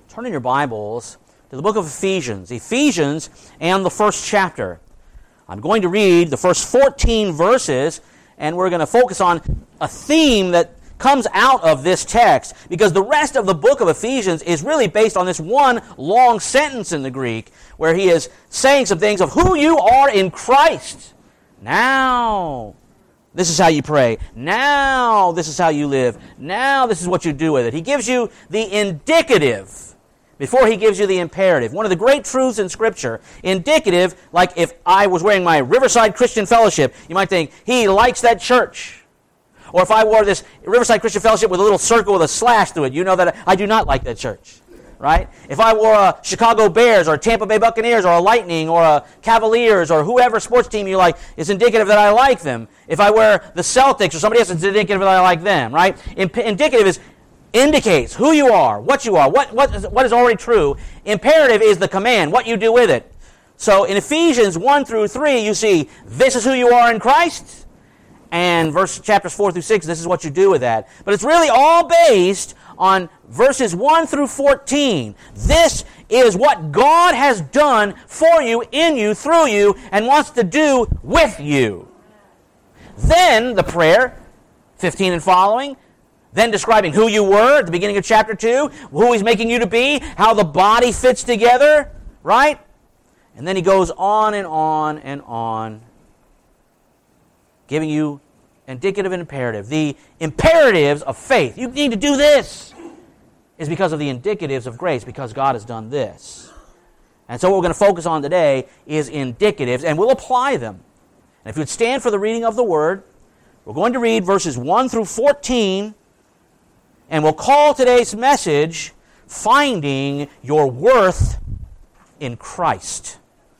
Turn in your Bibles to the book of Ephesians. Ephesians and the first chapter. I'm going to read the first 14 verses, and we're going to focus on a theme that comes out of this text, because the rest of the book of Ephesians is really based on this one long sentence in the Greek, where he is saying some things of who you are in Christ. Now, this is how you pray. Now, this is how you live. Now, this is what you do with it. He gives you the indicative before he gives you the imperative. One of the great truths in Scripture, indicative, like if I was wearing my Riverside Christian Fellowship, you might think, he likes that church. Or if I wore this Riverside Christian Fellowship with a little circle with a slash through it, you know that I do not like that church, right? If I wore a Chicago Bears or a Tampa Bay Buccaneers or a Lightning or a Cavaliers or whoever sports team you like, it's indicative that I like them. If I wear the Celtics or somebody else, it's indicative that I like them, right? Indicative indicates who you are, what is already true. Imperative is the command, what you do with it. So in Ephesians 1 through 3, you see, this is who you are in Christ. And chapters 4 through 6, this is what you do with that. But it's really all based on verses 1 through 14. This is what God has done for you, in you, through you, and wants to do with you. Then the prayer, 15 and following, then describing who you were at the beginning of chapter 2, who He's making you to be, how the body fits together, right? And then he goes on and on and on, giving you indicative and imperative. The imperatives of faith, you need to do this, is because of the indicatives of grace, because God has done this. And so what we're going to focus on today is indicatives, and we'll apply them. And if you would stand for the reading of the Word, we're going to read verses 1 through 14, and we'll call today's message, Finding Your Worth in Christ.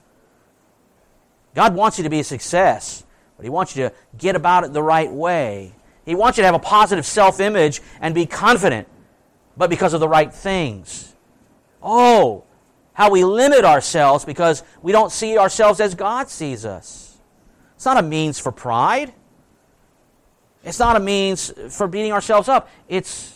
God wants you to be a success, but He wants you to get about it the right way. He wants you to have a positive self-image and be confident, but because of the right things. Oh, how we limit ourselves because we don't see ourselves as God sees us. It's not a means for pride. It's not a means for beating ourselves up. It's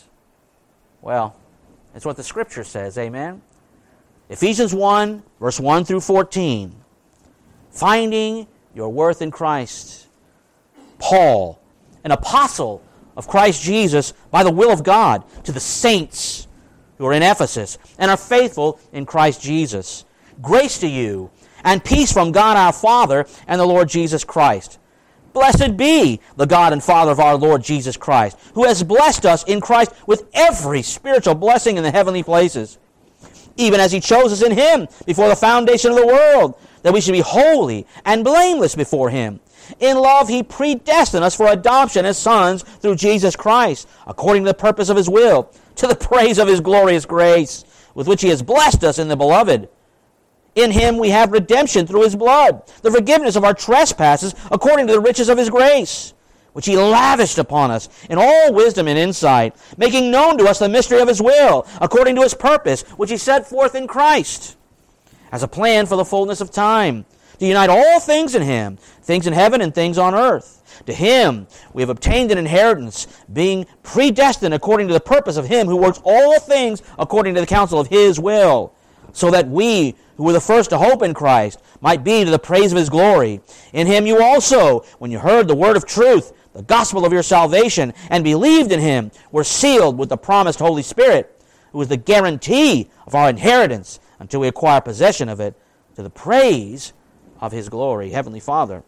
what the Scripture says, amen? Ephesians 1, verse 1 through 14. Finding your worth in Christ. Paul, an apostle of Christ Jesus by the will of God, to the saints who are in Ephesus and are faithful in Christ Jesus. Grace to you and peace from God our Father and the Lord Jesus Christ. Blessed be the God and Father of our Lord Jesus Christ, who has blessed us in Christ with every spiritual blessing in the heavenly places, even as He chose us in Him before the foundation of the world, that we should be holy and blameless before Him. In love He predestined us for adoption as sons through Jesus Christ, according to the purpose of His will, to the praise of His glorious grace, with which He has blessed us in the Beloved. In Him we have redemption through His blood, the forgiveness of our trespasses, according to the riches of His grace, which He lavished upon us in all wisdom and insight, making known to us the mystery of His will, according to His purpose, which He set forth in Christ, as a plan for the fullness of time, to unite all things in Him, things in heaven and things on earth. To Him we have obtained an inheritance, being predestined according to the purpose of Him who works all things according to the counsel of His will, so that we, who were the first to hope in Christ, might be to the praise of His glory. In Him you also, when you heard the word of truth, the gospel of your salvation, and believed in Him, were sealed with the promised Holy Spirit, who is the guarantee of our inheritance until we acquire possession of it, to the praise of His glory. Heavenly Father,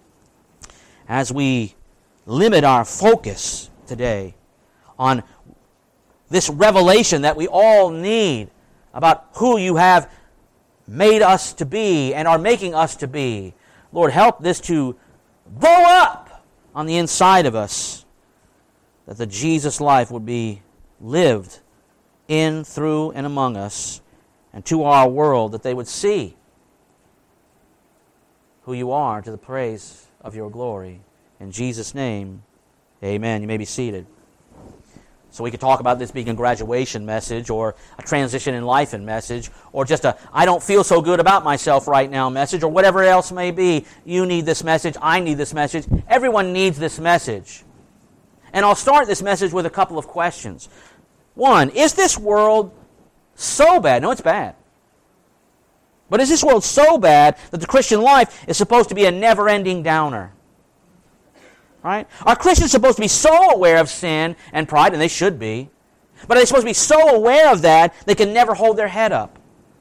as we limit our focus today on this revelation that we all need about who You have made us to be and are making us to be, Lord, help this to blow up on the inside of us, that the Jesus life would be lived in, through, and among us, and to our world, that they would see who You are, to the praise of Your glory. In Jesus' name, amen. You may be seated. So we could talk about this being a graduation message, or a transition in life and message, or just a I don't feel so good about myself right now message, or whatever else may be. You need this message. I need this message. Everyone needs this message. And I'll start this message with a couple of questions. One, is this world So bad. No, it's bad. But is this world so bad that the Christian life is supposed to be a never-ending downer? Right? Are Christians supposed to be so aware of sin and pride, and they should be, but are they supposed to be so aware of that they can never hold their head up?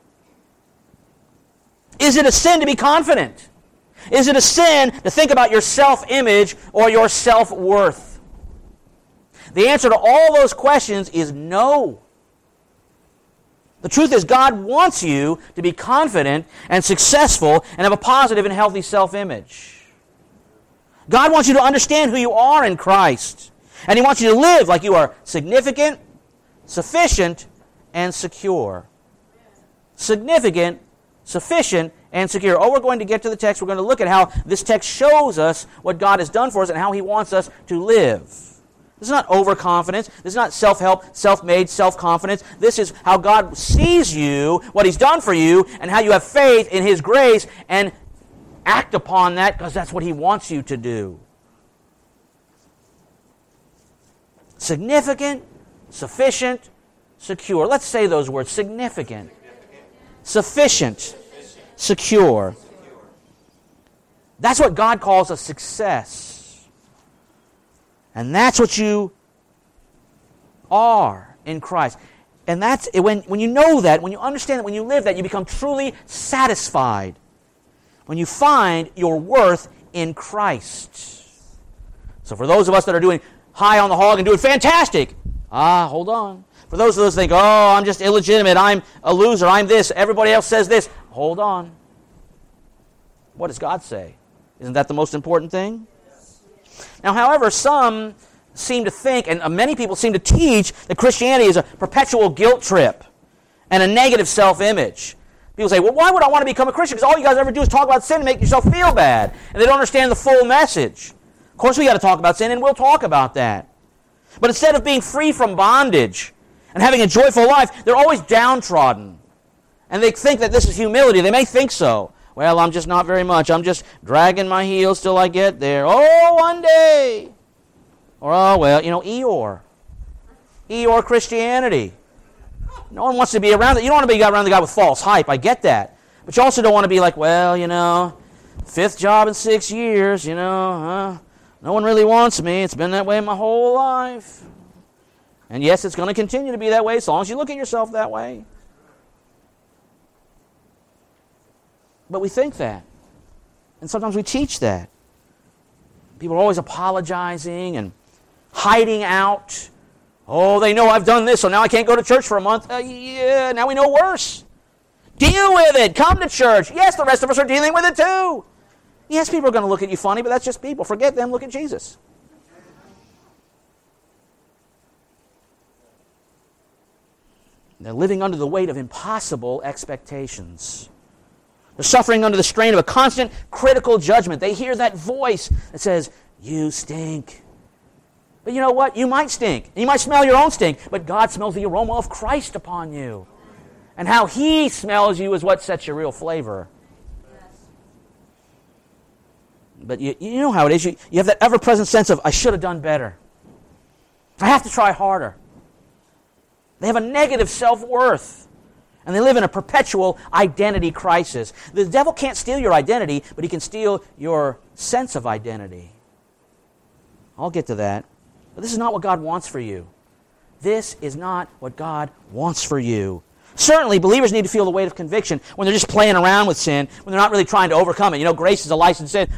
Is it a sin to be confident? Is it a sin to think about your self-image or your self-worth? The answer to all those questions is no. The truth is, God wants you to be confident and successful and have a positive and healthy self-image. God wants you to understand who you are in Christ. And He wants you to live like you are significant, sufficient, and secure. Significant, sufficient, and secure. Oh, we're going to get to the text. We're going to look at how this text shows us what God has done for us and how He wants us to live. This is not overconfidence. This is not self-help, self-made, self-confidence. This is how God sees you, what He's done for you, and how you have faith in His grace and act upon that because that's what He wants you to do. Significant, sufficient, secure. Let's say those words. Significant, sufficient, secure. That's what God calls a success. And that's what you are in Christ. And that's when you know that, when you understand that, when you live that, you become truly satisfied. When you find your worth in Christ. So for those of us that are doing high on the hog and doing fantastic, hold on. For those of us that think, I'm just illegitimate, I'm a loser, I'm this, everybody else says this, hold on. What does God say? Isn't that the most important thing? Now, however, some seem to think, and many people seem to teach, that Christianity is a perpetual guilt trip and a negative self-image. People say, well, why would I want to become a Christian? Because all you guys ever do is talk about sin and make yourself feel bad. And they don't understand the full message. Of course, we got to talk about sin, and we'll talk about that. But instead of being free from bondage and having a joyful life, they're always downtrodden. And they think that this is humility. They may think so. Well, I'm just not very much. I'm just dragging my heels till I get there. Oh, one day. Or, Eeyore. Eeyore Christianity. No one wants to be around it. You don't want to be around the guy with false hype. I get that. But you also don't want to be like, 5th job in 6 years, no one really wants me. It's been that way my whole life. And yes, it's going to continue to be that way as long as you look at yourself that way. But we think that. And sometimes we teach that. People are always apologizing and hiding out. Oh, they know I've done this, so now I can't go to church for a month. Now we know worse. Deal with it. Come to church. Yes, the rest of us are dealing with it too. Yes, people are going to look at you funny, but that's just people. Forget them. Look at Jesus. They're living under the weight of impossible expectations. They're suffering under the strain of a constant critical judgment. They hear that voice that says, you stink. But you know what? You might stink. You might smell your own stink, but God smells the aroma of Christ upon you. And how He smells you is what sets your real flavor. But you know how it is. You have that ever-present sense of, I should have done better. I have to try harder. They have a negative self-worth. And they live in a perpetual identity crisis. The devil can't steal your identity, but he can steal your sense of identity. I'll get to that. But this is not what God wants for you. This is not what God wants for you. Certainly, believers need to feel the weight of conviction when they're just playing around with sin, when they're not really trying to overcome it. Grace is a licensed sin.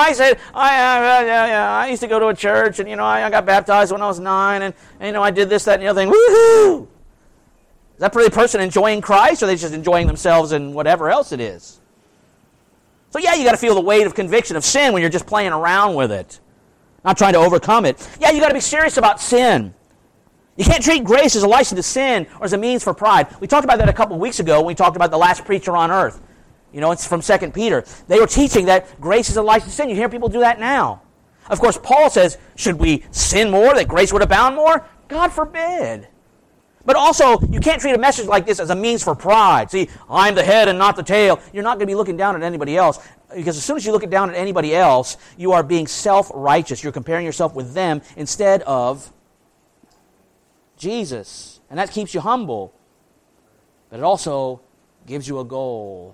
I used to go to a church, and, I got baptized when I was 9, and I did this, that, and the other thing. Woohoo! Is that really a person enjoying Christ, or are they just enjoying themselves and whatever else it is? So you got to feel the weight of conviction of sin when you're just playing around with it, not trying to overcome it. You got to be serious about sin. You can't treat grace as a license to sin or as a means for pride. We talked about that a couple of weeks ago when we talked about the last preacher on earth. It's from 2 Peter. They were teaching that grace is a license to sin. You hear people do that now. Of course, Paul says, should we sin more that grace would abound more? God forbid. But also, you can't treat a message like this as a means for pride. See, I'm the head and not the tail. You're not going to be looking down at anybody else. Because as soon as you look down at anybody else, you are being self-righteous. You're comparing yourself with them instead of Jesus. And that keeps you humble. But it also gives you a goal.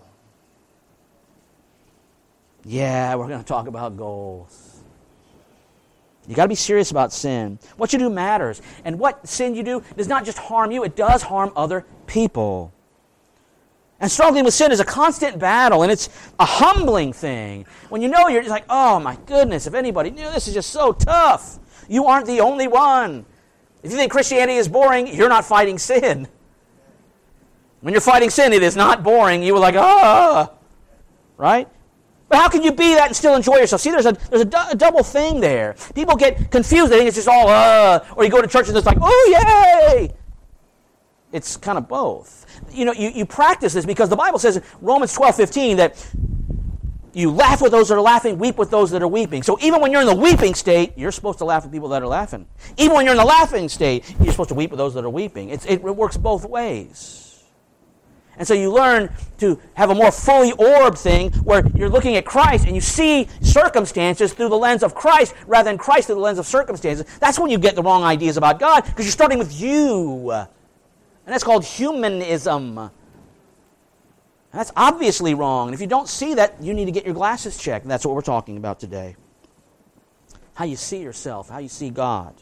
Yeah, we're going to talk about goals. You got to be serious about sin. What you do matters. And what sin you do does not just harm you, it does harm other people. And struggling with sin is a constant battle, and it's a humbling thing. When you know, you're just like, oh my goodness, if anybody knew, this is just so tough. You aren't the only one. If you think Christianity is boring, you're not fighting sin. When you're fighting sin, it is not boring. You were like, right? But how can you be that and still enjoy yourself? See, there's a double thing there. People get confused. They think it's just all, or you go to church and it's like, oh, yay! It's kind of both. You know, you practice this because the Bible says in Romans 12:15 that you laugh with those that are laughing, weep with those that are weeping. So even when you're in the weeping state, you're supposed to laugh with people that are laughing. Even when you're in the laughing state, you're supposed to weep with those that are weeping. It works both ways. And so you learn to have a more fully orbed thing where you're looking at Christ and you see circumstances through the lens of Christ rather than Christ through the lens of circumstances. That's when you get the wrong ideas about God because you're starting with you. And that's called humanism. And that's obviously wrong. And if you don't see that, you need to get your glasses checked. And that's what we're talking about today. How you see yourself, how you see God.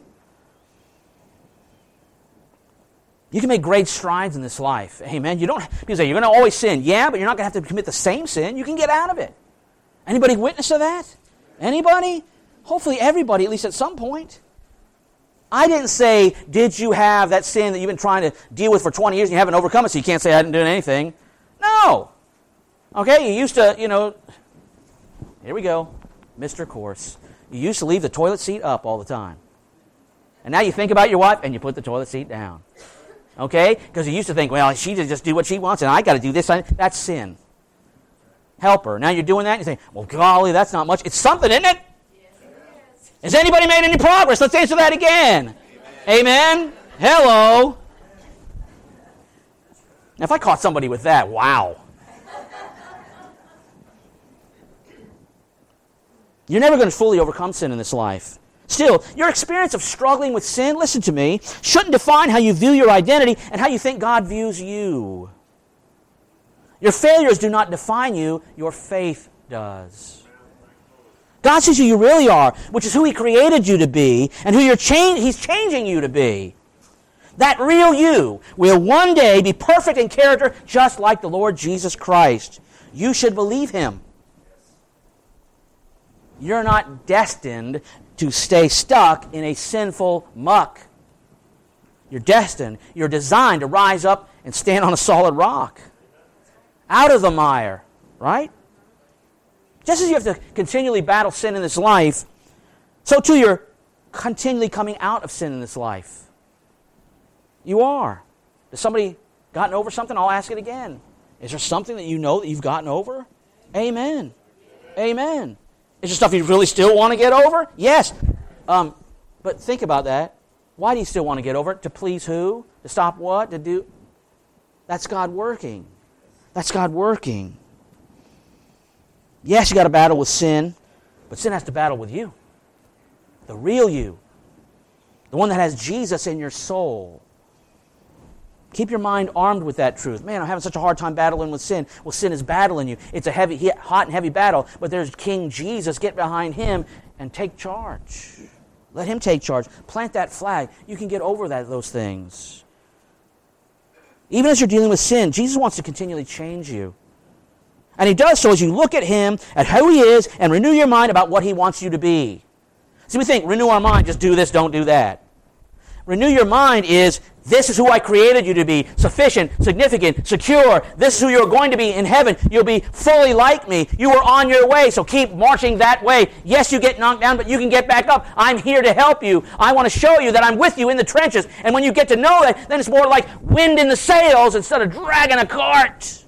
You can make great strides in this life. Amen. People say, you're going to always sin. Yeah, but you're not going to have to commit the same sin. You can get out of it. Anybody witness to that? Anybody? Hopefully everybody, at least at some point. I didn't say, did you have that sin that you've been trying to deal with for 20 years and you haven't overcome it, so you can't say I didn't do anything. No. Okay, you used to, here we go, Mr. Course. You used to leave the toilet seat up all the time. And now you think about your wife and you put the toilet seat down. Okay? Because you used to think, well, she just do what she wants and I got to do this. That's sin. Help her. Now you're doing that and you think, well, golly, that's not much. It's something, isn't it? Yes. Has anybody made any progress? Let's answer that again. Amen? Hello? Now, if I caught somebody with that, wow. You're never going to fully overcome sin in this life. Still, your experience of struggling with sin, listen to me, shouldn't define how you view your identity and how you think God views you. Your failures do not define you, your faith does. God sees who you really are, which is who He created you to be, and who He's changing you to be. That real you will one day be perfect in character just like the Lord Jesus Christ. You should believe Him. You're not destined to stay stuck in a sinful muck. You're destined, you're designed to rise up and stand on a solid rock. Out of the mire, right? Just as you have to continually battle sin in this life, so too you're continually coming out of sin in this life. You are. Has somebody gotten over something? I'll ask it again. Is there something that you know that you've gotten over? Amen. Amen. Is there stuff you really still want to get over? Yes. But think about that. Why do you still want to get over it? To please who? To stop what? To do? That's God working. That's God working. Yes, you got to battle with sin, but sin has to battle with you. The real you. The one that has Jesus in your soul. Keep your mind armed with that truth. Man, I'm having such a hard time battling with sin. Well, sin is battling you. It's a hot and heavy battle, but there's King Jesus. Get behind Him and take charge. Let Him take charge. Plant that flag. You can get over those things. Even as you're dealing with sin, Jesus wants to continually change you. And He does so as you look at Him, at who He is, and renew your mind about what He wants you to be. See, we think, renew our mind, just do this, don't do that. Renew your mind is, this is who I created you to be. Sufficient, significant, secure. This is who you're going to be in heaven. You'll be fully like me. You are on your way, so keep marching that way. Yes, you get knocked down, but you can get back up. I'm here to help you. I want to show you that I'm with you in the trenches. And when you get to know that, then it's more like wind in the sails instead of dragging a cart.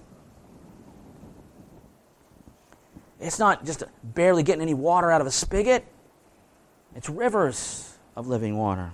It's not just barely getting any water out of a spigot. It's rivers of living water.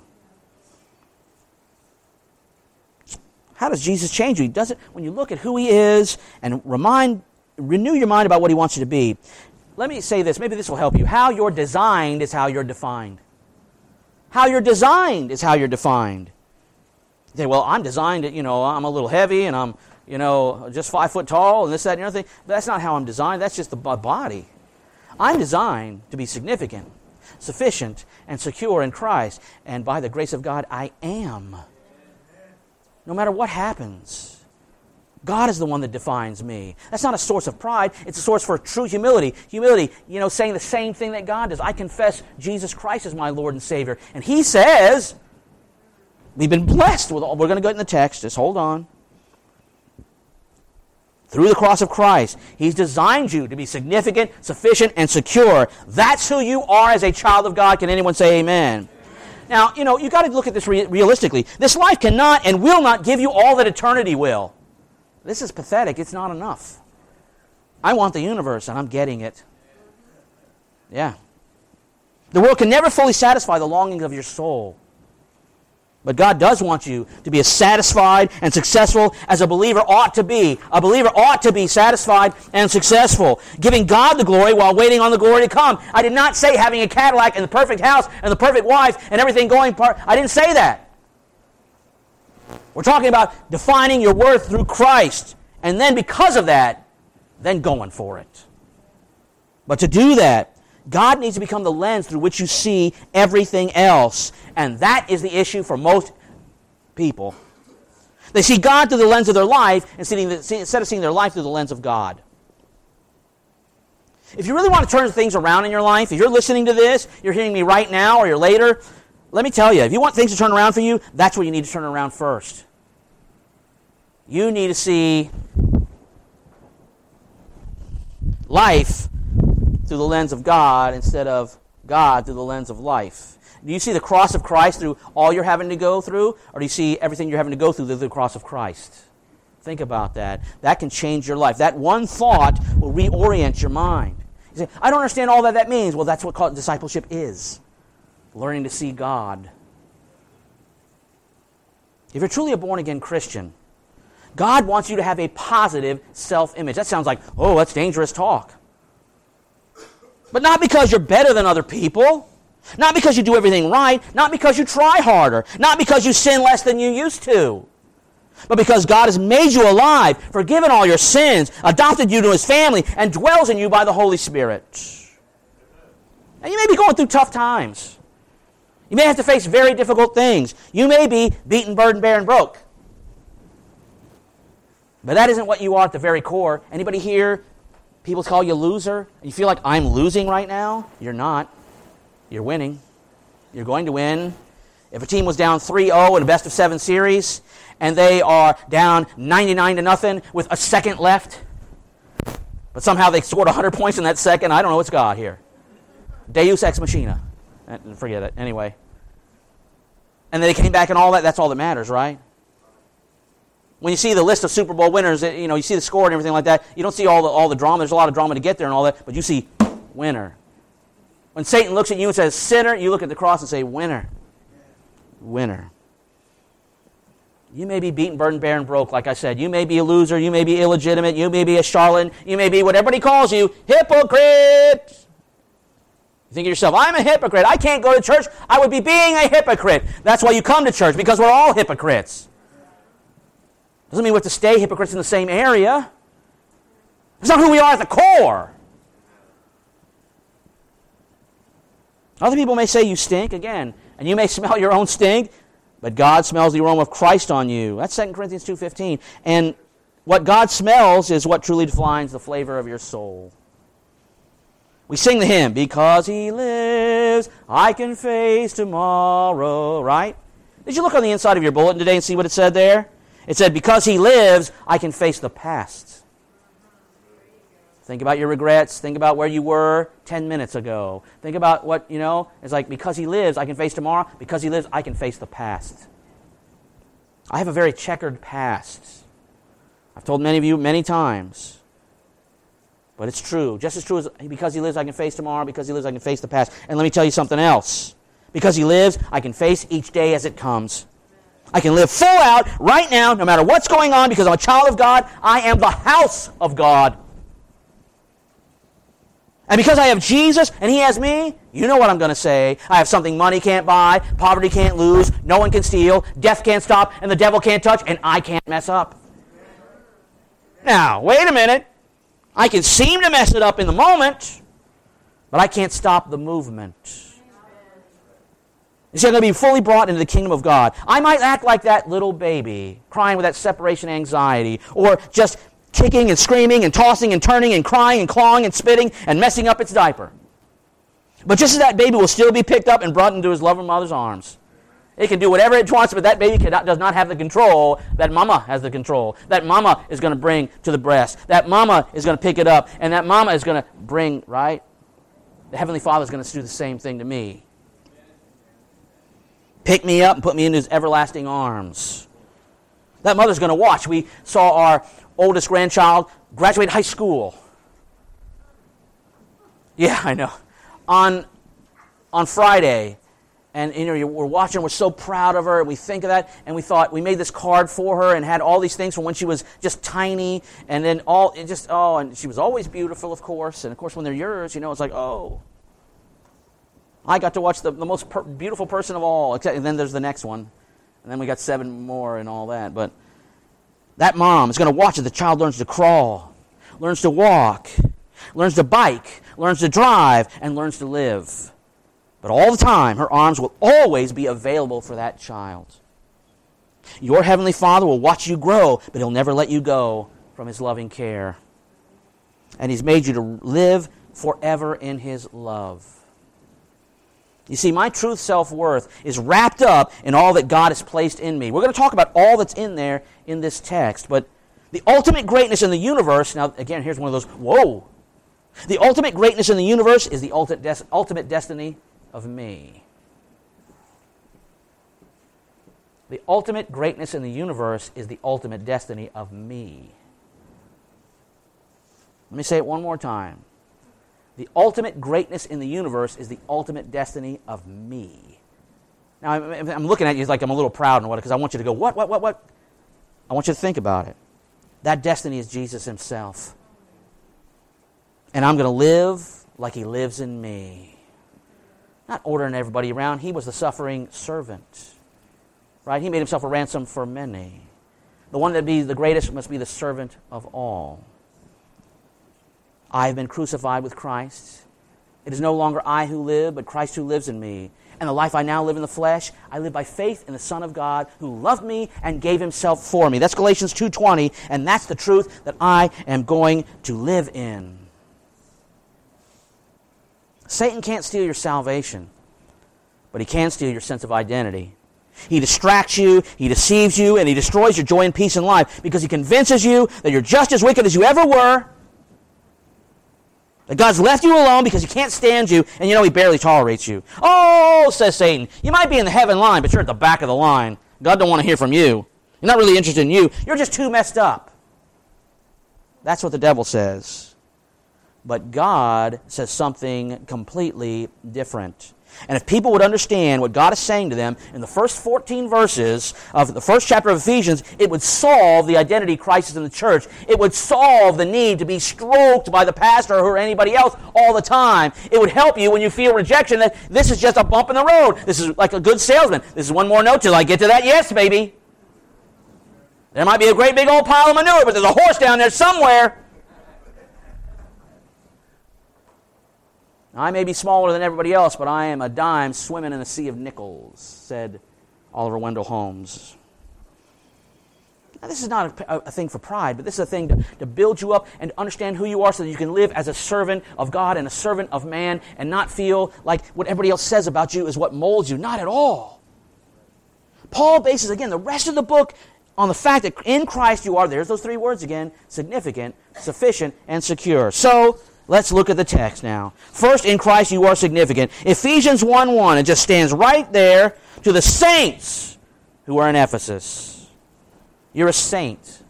How does Jesus change you? He does it when you look at who He is and renew your mind about what He wants you to be. Let me say this. Maybe this will help you. How you're designed is how you're defined. How you're designed is how you're defined. You say, well, I'm designed, I'm a little heavy and I'm just 5 foot tall and this, that, and the other thing. But that's not how I'm designed. That's just my body. I'm designed to be significant, sufficient, and secure in Christ. And by the grace of God, I am. No matter what happens. God is the one that defines me. That's not a source of pride. It's a source for true humility. Humility, saying the same thing that God does. I confess Jesus Christ as my Lord and Savior. And He says, we've been blessed with all. We're going to go in the text. Just hold on. Through the cross of Christ, He's designed you to be significant, sufficient, and secure. That's who you are as a child of God. Can anyone say amen? Now, you've got to look at this realistically. This life cannot and will not give you all that eternity will. This is pathetic. It's not enough. I want the universe, and I'm getting it. Yeah. The world can never fully satisfy the longings of your soul. But God does want you to be as satisfied and successful as a believer ought to be. A believer ought to be satisfied and successful, giving God the glory while waiting on the glory to come. I did not say having a Cadillac and the perfect house and the perfect wife and everything going I didn't say that. We're talking about defining your worth through Christ, and then because of that, then going for it. But to do that, God needs to become the lens through which you see everything else, and that is the issue for most people. They see God through the lens of their life instead of seeing their life through the lens of God. If you really want to turn things around in your life, if you're listening to this, you're hearing me right now or you're later, let me tell you, if you want things to turn around for you, that's where you need to turn around first. You need to see life through the lens of God instead of God through the lens of life. Do you see the cross of Christ through all you're having to go through, or do you see everything you're having to go through the cross of Christ? Think about that. That can change your life. That one thought will reorient your mind. You say, I don't understand all that means. Well, that's what discipleship is. Learning to see God. If you're truly a born-again Christian, God wants you to have a positive self-image. That sounds like, oh, that's dangerous talk. But not because you're better than other people. Not because you do everything right. Not because you try harder. Not because you sin less than you used to. But because God has made you alive, forgiven all your sins, adopted you to His family, and dwells in you by the Holy Spirit. And you may be going through tough times. You may have to face very difficult things. You may be beaten, burdened, bare, and broke. But that isn't what you are at the very core. Anybody here, people call you a loser, and you feel like I'm losing right now? You're not. You're winning. You're going to win. If a team was down 3-0 in a best-of-7 series, and they are down 99-0 with a second left, but somehow they scored 100 points in that second, I don't know what's God here. Deus ex machina. Forget it. Anyway. And then they came back and all that. That's all that matters, right? When you see the list of Super Bowl winners, you see the score and everything like that. You don't see all the drama. There's a lot of drama to get there and all that. But you see winner. When Satan looks at you and says sinner, you look at the cross and say winner. Winner. You may be beaten, burdened, bare, and broke, like I said. You may be a loser. You may be illegitimate. You may be a charlatan. You may be what everybody calls you, hypocrite. You think of yourself, I'm a hypocrite. I can't go to church. I would be being a hypocrite. That's why you come to church, because we're all hypocrites. Doesn't mean we have to stay hypocrites in the same area. That's not who we are at the core. Other people may say you stink, again, and you may smell your own stink, but God smells the aroma of Christ on you. That's 2 Corinthians 2:15. And what God smells is what truly defines the flavor of your soul. We sing the hymn, because He lives, I can face tomorrow, right? Did you look on the inside of your bulletin today and see what it said there? It said, because He lives, I can face the past. Think about your regrets. Think about where you were 10 minutes ago. Think about what, it's like, because He lives, I can face tomorrow. Because He lives, I can face the past. I have a very checkered past. I've told many of you many times. But it's true. Just as true as because He lives, I can face tomorrow. Because He lives, I can face the past. And let me tell you something else. Because He lives, I can face each day as it comes. I can live full out right now, no matter what's going on, because I'm a child of God. I am the house of God. And because I have Jesus and He has me, you know what I'm going to say. I have something money can't buy, poverty can't lose, no one can steal, death can't stop, and the devil can't touch, and I can't mess up. Now, wait a minute. I can seem to mess it up in the moment, but I can't stop the movement. You see, I'm going to be fully brought into the kingdom of God. I might act like that little baby, crying with that separation anxiety, or just kicking and screaming and tossing and turning and crying and clawing and spitting and messing up its diaper. But just as that baby will still be picked up and brought into his loving mother's arms. It can do whatever it wants, but that baby does not have the control. That mama has the control. That mama is going to bring to the breast. That mama is going to pick it up. And that mama is going to bring, right? The Heavenly Father is going to do the same thing to me. Pick me up and put me in his everlasting arms. That mother's going to watch. We saw our oldest grandchild graduate high school. Yeah, I know. On Friday. And we're watching, we're so proud of her, and we think of that, and we thought, we made this card for her and had all these things from when she was just tiny, and then and she was always beautiful, of course, and of course when they're yours, it's like, oh. I got to watch the most beautiful person of all, and then there's the next one, and then we got 7 more and all that, but that mom is going to watch as the child learns to crawl, learns to walk, learns to bike, learns to drive, and learns to live. But all the time, her arms will always be available for that child. Your Heavenly Father will watch you grow, but He'll never let you go from His loving care. And He's made you to live forever in His love. You see, my truth self-worth is wrapped up in all that God has placed in me. We're going to talk about all that's in there in this text, but the ultimate greatness in the universe, now again, here's one of those, whoa. The ultimate greatness in the universe is the ultimate destiny of me. The ultimate greatness in the universe is the ultimate destiny of me. Let me say it one more time. The ultimate greatness in the universe is the ultimate destiny of me. Now, I'm looking at you like I'm a little proud and what, because I want you to go, what? I want you to think about it. That destiny is Jesus Himself. And I'm going to live like He lives in me. Not ordering everybody around. He was the suffering servant. Right? He made Himself a ransom for many. The one that be the greatest must be the servant of all. I have been crucified with Christ. It is no longer I who live, but Christ who lives in me. And the life I now live in the flesh, I live by faith in the Son of God who loved me and gave Himself for me. That's Galatians 2:20, and that's the truth that I am going to live in. Satan can't steal your salvation, but he can steal your sense of identity. He distracts you, he deceives you, and he destroys your joy and peace in life because he convinces you that you're just as wicked as you ever were, that God's left you alone because He can't stand you, and He barely tolerates you. Oh, says Satan, you might be in the heaven line, but you're at the back of the line. God don't want to hear from you. You're not really interested in you. You're just too messed up. That's what the devil says. But God says something completely different. And if people would understand what God is saying to them in the first 14 verses of the first chapter of Ephesians, it would solve the identity crisis in the church. It would solve the need to be stroked by the pastor or anybody else all the time. It would help you when you feel rejection that this is just a bump in the road. This is like a good salesman. This is one more note till I get to that yes, baby. There might be a great big old pile of manure, but there's a horse down there somewhere. I may be smaller than everybody else, but I am a dime swimming in a sea of nickels, said Oliver Wendell Holmes. Now, this is not a thing for pride, but this is a thing to build you up and to understand who you are so that you can live as a servant of God and a servant of man and not feel like what everybody else says about you is what molds you. Not at all. Paul bases, again, the rest of the book on the fact that in Christ you are, there's those 3 words again, significant, sufficient, and secure. So, let's look at the text now. First, in Christ you are significant. Ephesians 1:1, it just stands right there to the saints who are in Ephesus. You're a saint.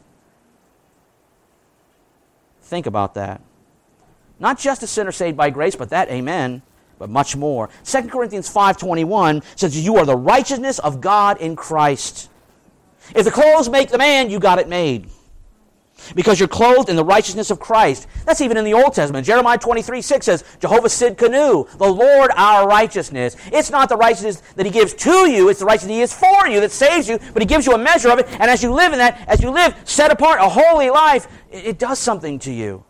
Think about that. Not just a sinner saved by grace, but that, amen, but much more. 2 Corinthians 5:21 says you are the righteousness of God in Christ. If the clothes make the man, you got it made. because you're clothed in the righteousness of Christ. That's even in the Old Testament. Jeremiah 23:6 says, Jehovah Sidkenu, the Lord our righteousness. It's not the righteousness that he gives to you, it's the righteousness he is for you that saves you, but he gives you a measure of it, and as you live in that, as you live set apart a holy life, it does something to you.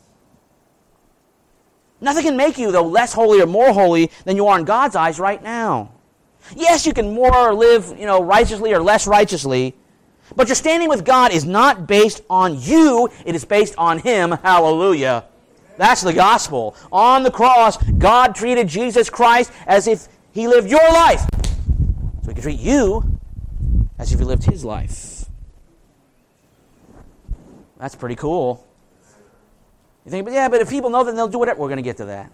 Nothing can make you, though, less holy or more holy than you are in God's eyes right now. Yes, you can more live, righteously or less righteously, but your standing with God is not based on you, it is based on him. Hallelujah. That's the gospel. On the cross, God treated Jesus Christ as if he lived your life. So he can treat you as if he lived his life. That's pretty cool. You think, but if people know, then they'll do whatever. We're going to get to that.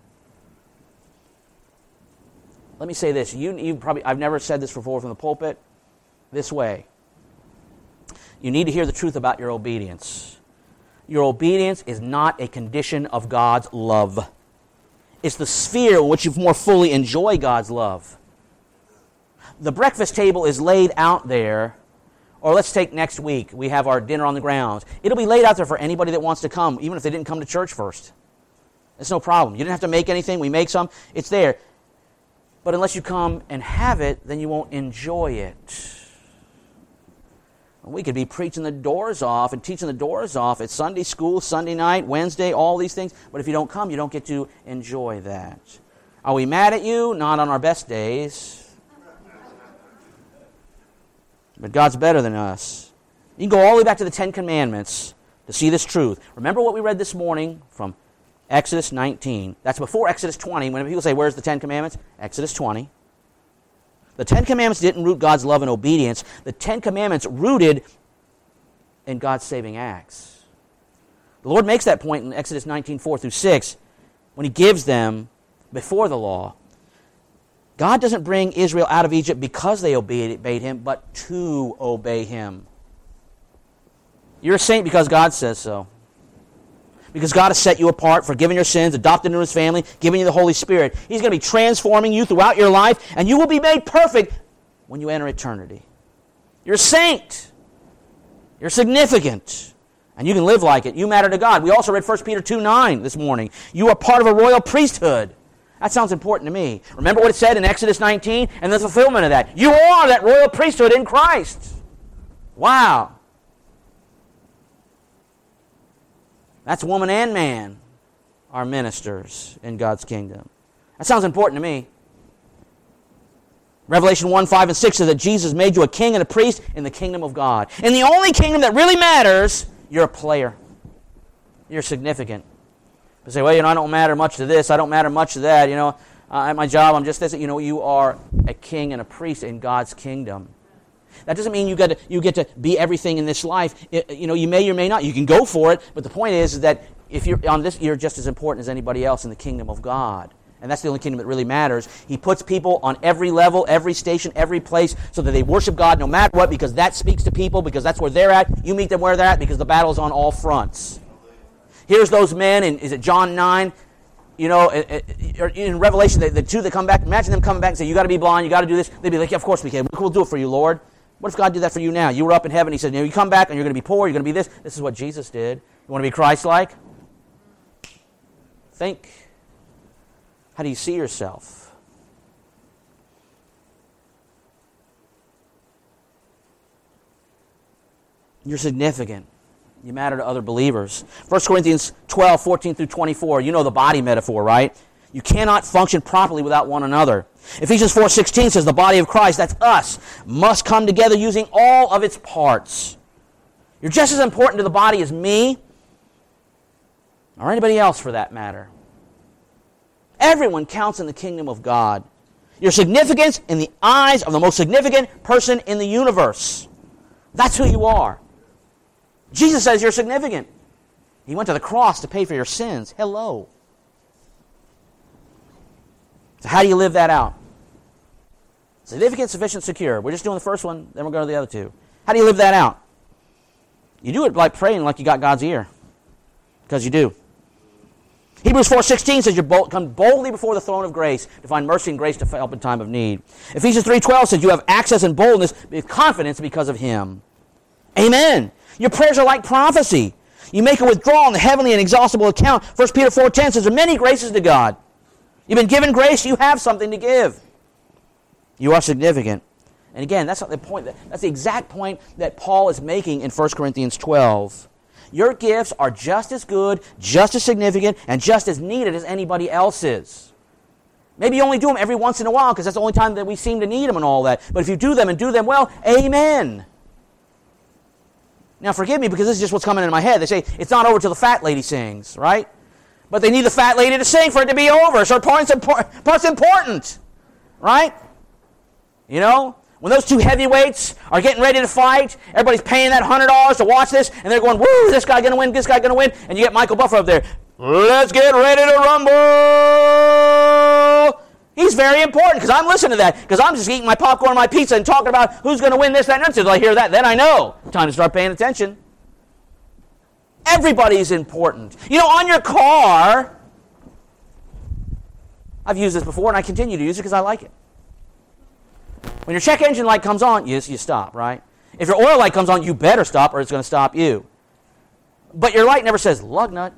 Let me say this. I've never said this before from the pulpit this way. You need to hear the truth about your obedience. Your obedience is not a condition of God's love. It's the sphere in which you more fully enjoy God's love. The breakfast table is laid out there. Or let's take next week. We have our dinner on the grounds. It'll be laid out there for anybody that wants to come, even if they didn't come to church first. It's no problem. You didn't have to make anything. We make some. It's there. But unless you come and have it, then you won't enjoy it. We could be preaching the doors off and teaching the doors off at Sunday school, Sunday night, Wednesday, all these things. But if you don't come, you don't get to enjoy that. Are we mad at you? Not on our best days. But God's better than us. You can go all the way back to the Ten Commandments to see this truth. Remember what we read this morning from Exodus 19. That's before Exodus 20. When people say, where's the Ten Commandments? Exodus 20. The Ten Commandments didn't root God's love and obedience. The Ten Commandments rooted in God's saving acts. The Lord makes that point in Exodus 19, 4 through 6, when he gives them before the law. God doesn't bring Israel out of Egypt because they obeyed him, but to obey him. You're a saint because God says so. Because God has set you apart, forgiven your sins, adopted into his family, given you the Holy Spirit. He's going to be transforming you throughout your life, and you will be made perfect when you enter eternity. You're a saint. You're significant. And you can live like it. You matter to God. We also read 1 Peter 2:9 this morning. You are part of a royal priesthood. That sounds important to me. Remember what it said in Exodus 19 and the fulfillment of that. You are that royal priesthood in Christ. Wow. That's woman and man are ministers in God's kingdom. That sounds important to me. Revelation 1, 5, and 6 says that Jesus made you a king and a priest in the kingdom of God. In the only kingdom that really matters, you're a player. You're significant. People say, well, I don't matter much to this, I don't matter much to that, at my job, I'm just this. You are a king and a priest in God's kingdom. That doesn't mean you get to be everything in this life. You may or may not. You can go for it, but the point is that if you're on this, you're just as important as anybody else in the kingdom of God. And that's the only kingdom that really matters. He puts people on every level, every station, every place, so that they worship God no matter what, because that speaks to people, because that's where they're at. You meet them where they're at, because the battle's on all fronts. Here's those men, is it John 9? In Revelation, the two that come back, imagine them coming back and say, you got to be blind, you got to do this. They'd be like, yeah, of course we can. We'll do it for you, Lord. What if God did that for you now? You were up in heaven, he said, you come back and you're going to be poor, you're going to be this. This is what Jesus did. You want to be Christ-like? Think. How do you see yourself? You're significant. You matter to other believers. 1 Corinthians 12, 14 through 24. You know the body metaphor, right? You cannot function properly without one another. Ephesians 4:16 says the body of Christ, that's us, must come together using all of its parts. You're just as important to the body as me or anybody else for that matter. Everyone counts in the kingdom of God. Your significance in the eyes of the most significant person in the universe. That's who you are. Jesus says you're significant. He went to the cross to pay for your sins. Hello. So how do you live that out? Significant, sufficient, secure. We're just doing the first one, then we'll go to the other two. How do you live that out? You do it by praying like you got God's ear. Because you do. Hebrews 4:16 says you come boldly before the throne of grace to find mercy and grace to help in time of need. Ephesians 3:12 says you have access and boldness with confidence because of Him. Amen. Your prayers are like prophecy. You make a withdrawal in the heavenly and inexhaustible account. 1 Peter 4:10 says, there are many graces to God. You've been given grace, you have something to give. You are significant. And again, that's not the point. That's the exact point that Paul is making in 1 Corinthians 12. Your gifts are just as good, just as significant, and just as needed as anybody else's. Maybe you only do them every once in a while because that's the only time that we seem to need them and all that. But if you do them and do them well, amen. Now forgive me because this is just what's coming into my head. They say, it's not over till the fat lady sings, right? But they need the fat lady to sing for it to be over. So part's important, right? You know? When those two heavyweights are getting ready to fight, everybody's paying that $100 to watch this, and they're going, woo, this guy going to win, this guy going to win, and you get Michael Buffer up there, let's get ready to rumble. He's very important because I'm listening to that, because I'm just eating my popcorn and my pizza and talking about who's going to win this, that, and that. Until I hear that, then I know. Time to start paying attention. Everybody's important. You know, on your car, I've used this before, and I continue to use it because I like it. When your check engine light comes on, you stop, right? If your oil light comes on, you better stop or it's going to stop you. But your light never says, lug nut,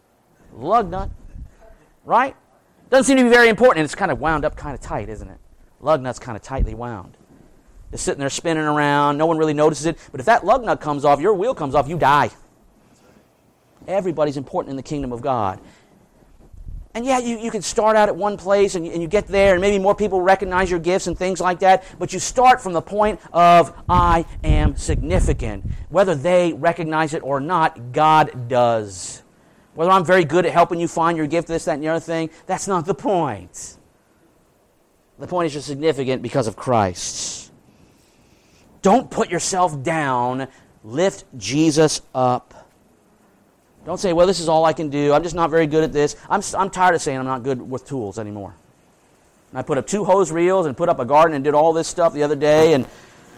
right? Doesn't seem to be very important, and it's kind of wound up kind of tight, isn't it? Lug nut's kind of tightly wound. It's sitting there spinning around. No one really notices it. But if that lug nut comes off, your wheel comes off, you die. Everybody's important in the kingdom of God. And yeah, you can start out at one place and you get there and maybe more people recognize your gifts and things like that, but you start from the point of I am significant. Whether they recognize it or not, God does. Whether I'm very good at helping you find your gift, this, that, and the other thing, that's not the point. The point is you're significant because of Christ. Don't put yourself down. Lift Jesus up. Don't say, well, this is all I can do. I'm just not very good at this. I'm tired of saying I'm not good with tools anymore. And I put up 2 hose reels and put up a garden and did all this stuff the other day. And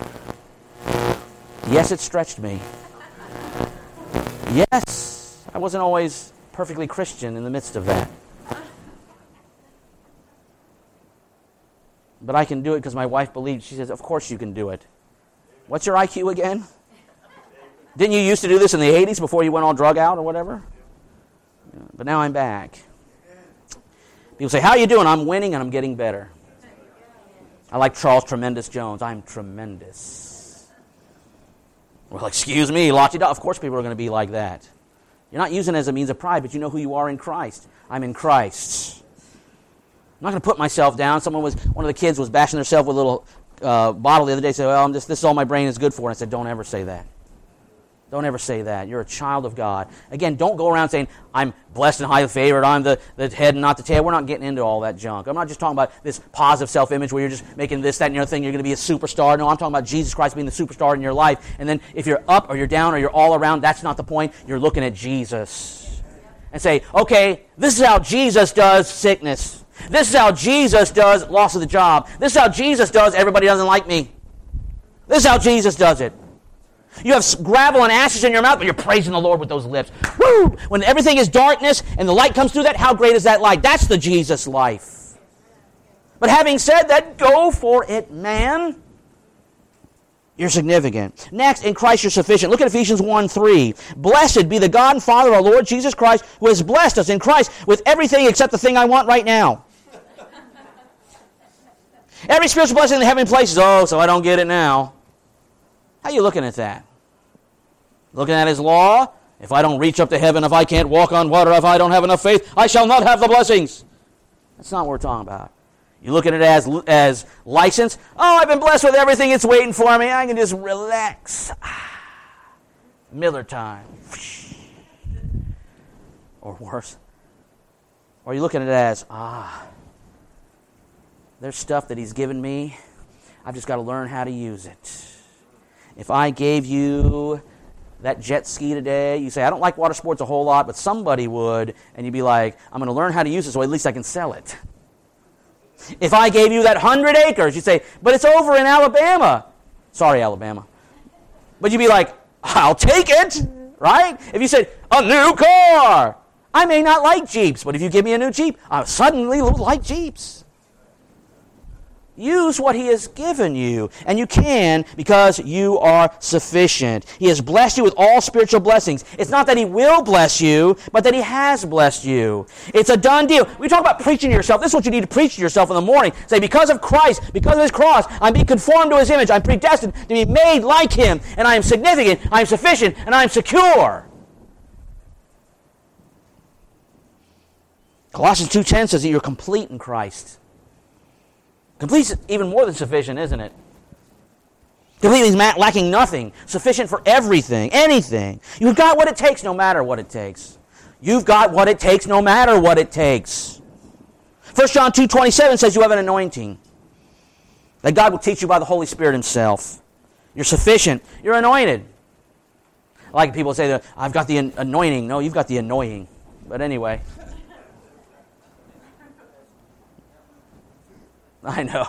yes, it stretched me. Yes, I wasn't always perfectly Christian in the midst of that. But I can do it because my wife believed. She says, of course you can do it. What's your IQ again? Didn't you used to do this in the 80s before you went all drug out or whatever? Yeah, but now I'm back. People say, how are you doing? I'm winning and I'm getting better. I like Charles Tremendous Jones. I'm tremendous. Well, excuse me, la-ti-da. Of course people are going to be like that. You're not using it as a means of pride, but you know who you are in Christ. I'm in Christ. I'm not going to put myself down. One of the kids was bashing themselves with a little bottle the other day. Said, well, this is all my brain is good for. And I said, don't ever say that. Don't ever say that. You're a child of God. Again, don't go around saying, I'm blessed and highly favored, I'm the head and not the tail. We're not getting into all that junk. I'm not just talking about this positive self-image where you're just making this, that, and the other thing. You're going to be a superstar. No, I'm talking about Jesus Christ being the superstar in your life. And then if you're up or you're down or you're all around, that's not the point. You're looking at Jesus. And say, okay, this is how Jesus does sickness. This is how Jesus does loss of the job. This is how Jesus does everybody doesn't like me. This is how Jesus does it. You have gravel and ashes in your mouth, but you're praising the Lord with those lips. Woo! When everything is darkness and the light comes through that, how great is that light? That's the Jesus life. But having said that, go for it, man. You're significant. Next, in Christ you're sufficient. Look at Ephesians 1:3. Blessed be the God and Father of our Lord Jesus Christ, who has blessed us in Christ with everything except the thing I want right now. Every spiritual blessing in the heavenly places. Oh, so I don't get it now. How are you looking at that? Looking at His law? If I don't reach up to heaven, if I can't walk on water, if I don't have enough faith, I shall not have the blessings. That's not what we're talking about. You look at it as license. Oh, I've been blessed with everything. It's waiting for me. I can just relax. Miller time. Or worse. Or you looking at it as, there's stuff that He's given me. I've just got to learn how to use it. If I gave you that jet ski today, you say, I don't like water sports a whole lot, but somebody would, and you'd be like, I'm going to learn how to use it so at least I can sell it. If I gave you that 100 acres, you'd say, but it's over in Alabama. Sorry, Alabama. But you'd be like, I'll take it, right? If you said, a new car. I may not like Jeeps, but if you give me a new Jeep, I suddenly like Jeeps. Use what He has given you. And you can because you are sufficient. He has blessed you with all spiritual blessings. It's not that He will bless you, but that He has blessed you. It's a done deal. We talk about preaching to yourself. This is what you need to preach to yourself in the morning. Say, because of Christ, because of His cross, I'm being conformed to His image. I'm predestined to be made like Him. And I am significant, I am sufficient, and I am secure. Colossians 2:10 says that you're complete in Christ. Complete is even more than sufficient, isn't it? Complete means lacking nothing. Sufficient for everything, anything. You've got what it takes no matter what it takes. You've got what it takes no matter what it takes. 1 John 2:27 says you have an anointing that God will teach you by the Holy Spirit Himself. You're sufficient. You're anointed. I like people say that I've got the anointing. No, you've got the annoying. But anyway. I know.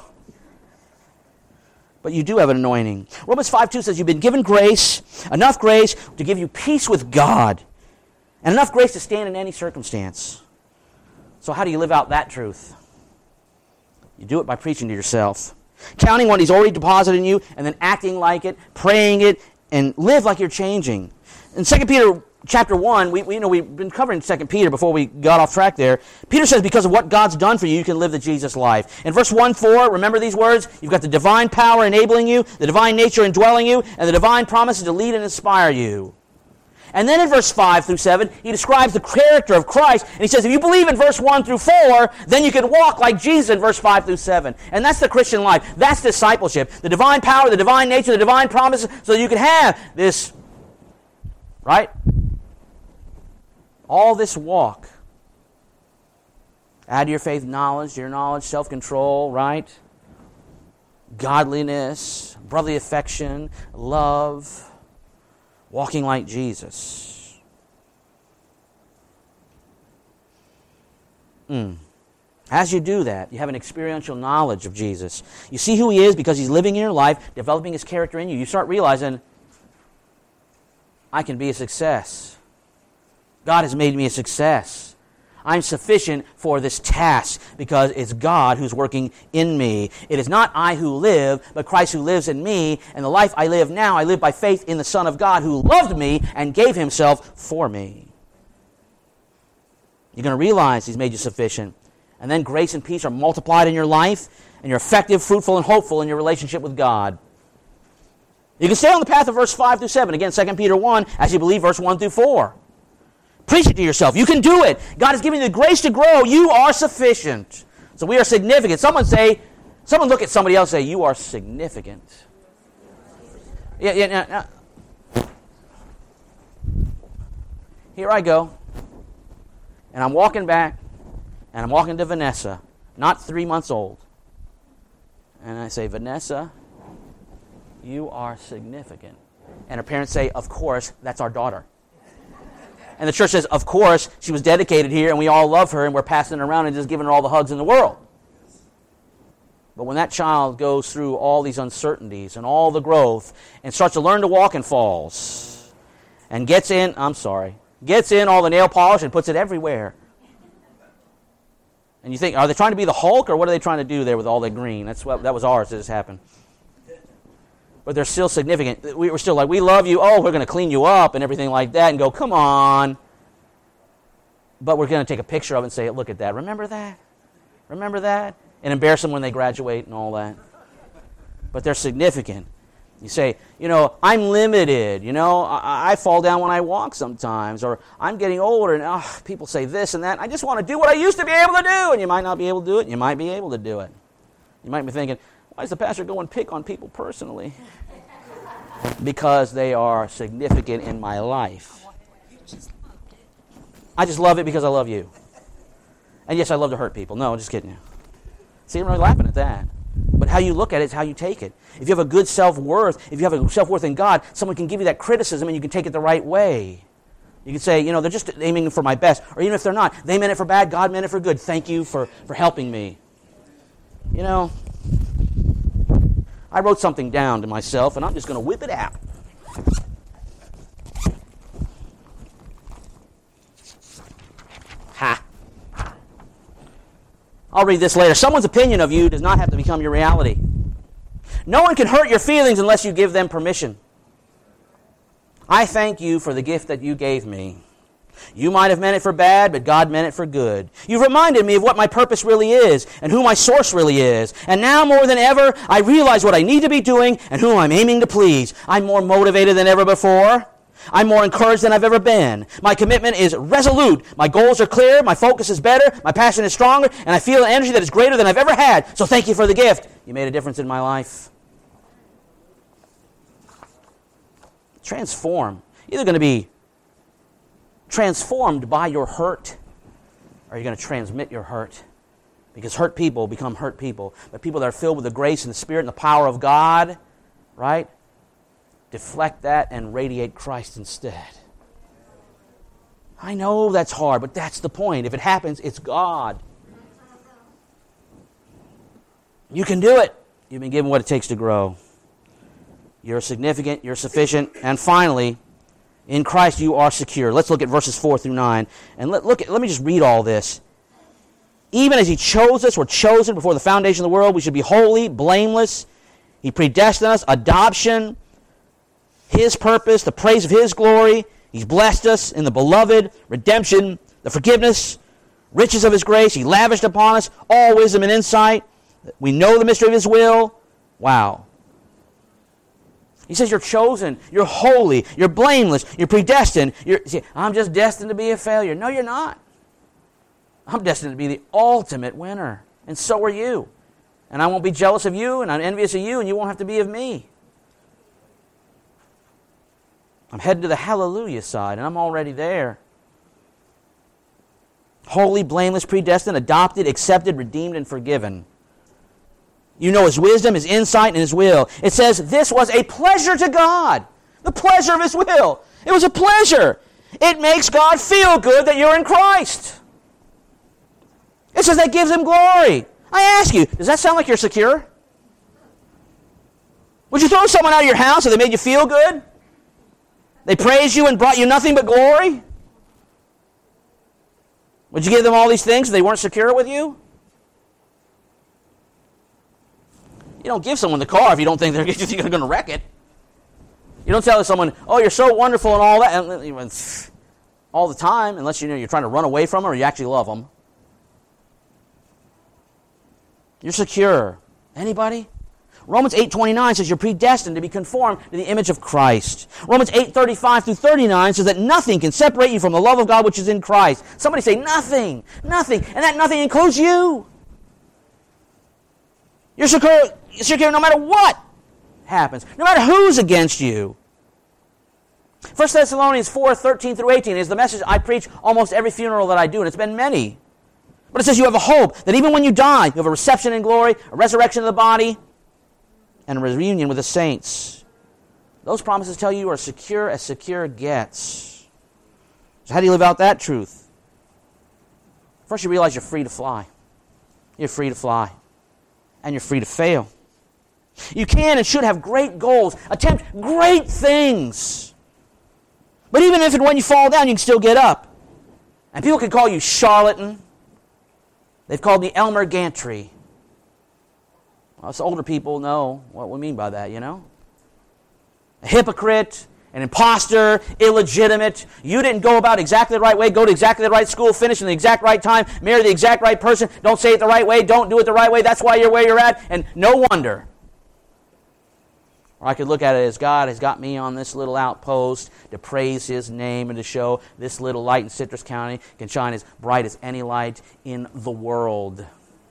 But you do have an anointing. Romans 5:2 says you've been given grace, enough grace to give you peace with God, and enough grace to stand in any circumstance. So how do you live out that truth? You do it by preaching to yourself, counting what He's already deposited in you, and then acting like it, praying it, and live like you're changing. In 2 Peter Chapter 1, we've been covering 2 Peter before we got off track there. Peter says because of what God's done for you, you can live the Jesus life. In verse 1:4, remember these words? You've got the divine power enabling you, the divine nature indwelling you, and the divine promises to lead and inspire you. And then in verse 5 through 7, he describes the character of Christ, and he says if you believe in verse 1 through 4, then you can walk like Jesus in verse 5 through 7. And that's the Christian life. That's discipleship. The divine power, the divine nature, the divine promises, so that you can have this, right? All this walk. Add to your faith knowledge, self-control, right? Godliness, brotherly affection, love, walking like Jesus. As you do that, you have an experiential knowledge of Jesus. You see who He is because He's living in your life, developing His character in you. You start realizing, I can be a success. God has made me a success. I'm sufficient for this task because it's God who's working in me. It is not I who live, but Christ who lives in me. And the life I live now, I live by faith in the Son of God who loved me and gave Himself for me. You're going to realize He's made you sufficient. And then grace and peace are multiplied in your life, and you're effective, fruitful, and hopeful in your relationship with God. You can stay on the path of verse 5 through 7. Again, 2 Peter 1, as you believe verse 1 through 4. Preach it to yourself. You can do it. God has given you the grace to grow. You are sufficient. So we are significant. Someone look at somebody else and say, you are significant. Yeah. Here I go. And I'm walking back. And I'm walking to Vanessa, not 3 months old. And I say, Vanessa, you are significant. And her parents say, of course, that's our daughter. And the church says, of course, she was dedicated here and we all love her and we're passing her around and just giving her all the hugs in the world. But when that child goes through all these uncertainties and all the growth and starts to learn to walk and falls and gets in all the nail polish and puts it everywhere. And you think, are they trying to be the Hulk or what are they trying to do there with all that green? That was ours that just happened. But they're still significant. We're still like, we love you. Oh, we're going to clean you up and everything like that and go, come on. But we're going to take a picture of it and say, look at that. Remember that? Remember that? And embarrass them when they graduate and all that. But they're significant. You say, I'm limited. I fall down when I walk sometimes. Or I'm getting older and people say this and that. I just want to do what I used to be able to do. And you might not be able to do it. And you might be able to do it. You might be thinking, why does the pastor go and pick on people personally? Because they are significant in my life. I just love it because I love you. And yes, I love to hurt people. No, just kidding you. See, I'm really laughing at that. But how you look at it is how you take it. If you have a good self-worth, if you have a self-worth in God, someone can give you that criticism and you can take it the right way. You can say, they're just aiming for my best. Or even if they're not, they meant it for bad, God meant it for good. Thank you for helping me. I wrote something down to myself, and I'm just going to whip it out. Ha. I'll read this later. Someone's opinion of you does not have to become your reality. No one can hurt your feelings unless you give them permission. I thank you for the gift that you gave me. You might have meant it for bad, but God meant it for good. You've reminded me of what my purpose really is and who my source really is. And now more than ever, I realize what I need to be doing and whom I'm aiming to please. I'm more motivated than ever before. I'm more encouraged than I've ever been. My commitment is resolute. My goals are clear. My focus is better. My passion is stronger. And I feel an energy that is greater than I've ever had. So thank you for the gift. You made a difference in my life. Transform. You're either going to be transformed by your hurt, or you're going to transmit your hurt. Because hurt people become hurt people. But people that are filled with the grace and the Spirit and the power of God, right, deflect that and radiate Christ instead. I know that's hard, but that's the point. If it happens, it's God. You can do it. You've been given what it takes to grow. You're significant, you're sufficient, and finally, in Christ you are secure. Let's look at verses 4 through 9. And let me just read all this. Even as He chose us, we're chosen before the foundation of the world, we should be holy, blameless. He predestined us, adoption, His purpose, the praise of His glory. He's blessed us in the beloved, redemption, the forgiveness, riches of His grace. He lavished upon us all wisdom and insight. We know the mystery of His will. Wow. He says you're chosen, you're holy, you're blameless, you're predestined. I'm just destined to be a failure. No, you're not. I'm destined to be the ultimate winner, and so are you. And I won't be jealous of you, and I'm envious of you, and you won't have to be of me. I'm heading to the hallelujah side, and I'm already there. Holy, blameless, predestined, adopted, accepted, redeemed, and forgiven. You know His wisdom, His insight, and His will. It says this was a pleasure to God. The pleasure of His will. It was a pleasure. It makes God feel good that you're in Christ. It says that gives Him glory. I ask you, does that sound like you're secure? Would you throw someone out of your house if they made you feel good? They praised you and brought you nothing but glory? Would you give them all these things if they weren't secure with you? You don't give someone the car if you don't think they're going to wreck it. You don't tell someone, oh, you're so wonderful and all that, all the time, unless you're trying to run away from them or you actually love them. You're secure. Anybody? Romans 8:29 says you're predestined to be conformed to the image of Christ. Romans 8:35 through 39 says that nothing can separate you from the love of God which is in Christ. Somebody say nothing, nothing, and that nothing includes you. You're secure no matter what happens, no matter who's against you. 1 Thessalonians 4:13 through 18 is the message I preach almost every funeral that I do, and it's been many. But it says you have a hope that even when you die, you have a reception in glory, a resurrection of the body, and a reunion with the saints. Those promises tell you are secure as secure gets. So how do you live out that truth? First, you realize you're free to fly. You're free to fly. And you're free to fail. You can and should have great goals. Attempt great things. But even if and when you fall down, you can still get up. And people can call you charlatan. They've called me Elmer Gantry. Well, us older people know what we mean by that, you know? A hypocrite, an imposter, illegitimate. You didn't go about exactly the right way, go to exactly the right school, finish in the exact right time, marry the exact right person, don't say it the right way, don't do it the right way, that's why you're where you're at, and no wonder. Or I could look at it as God has got me on this little outpost to praise His name and to show this little light in Citrus County can shine as bright as any light in the world.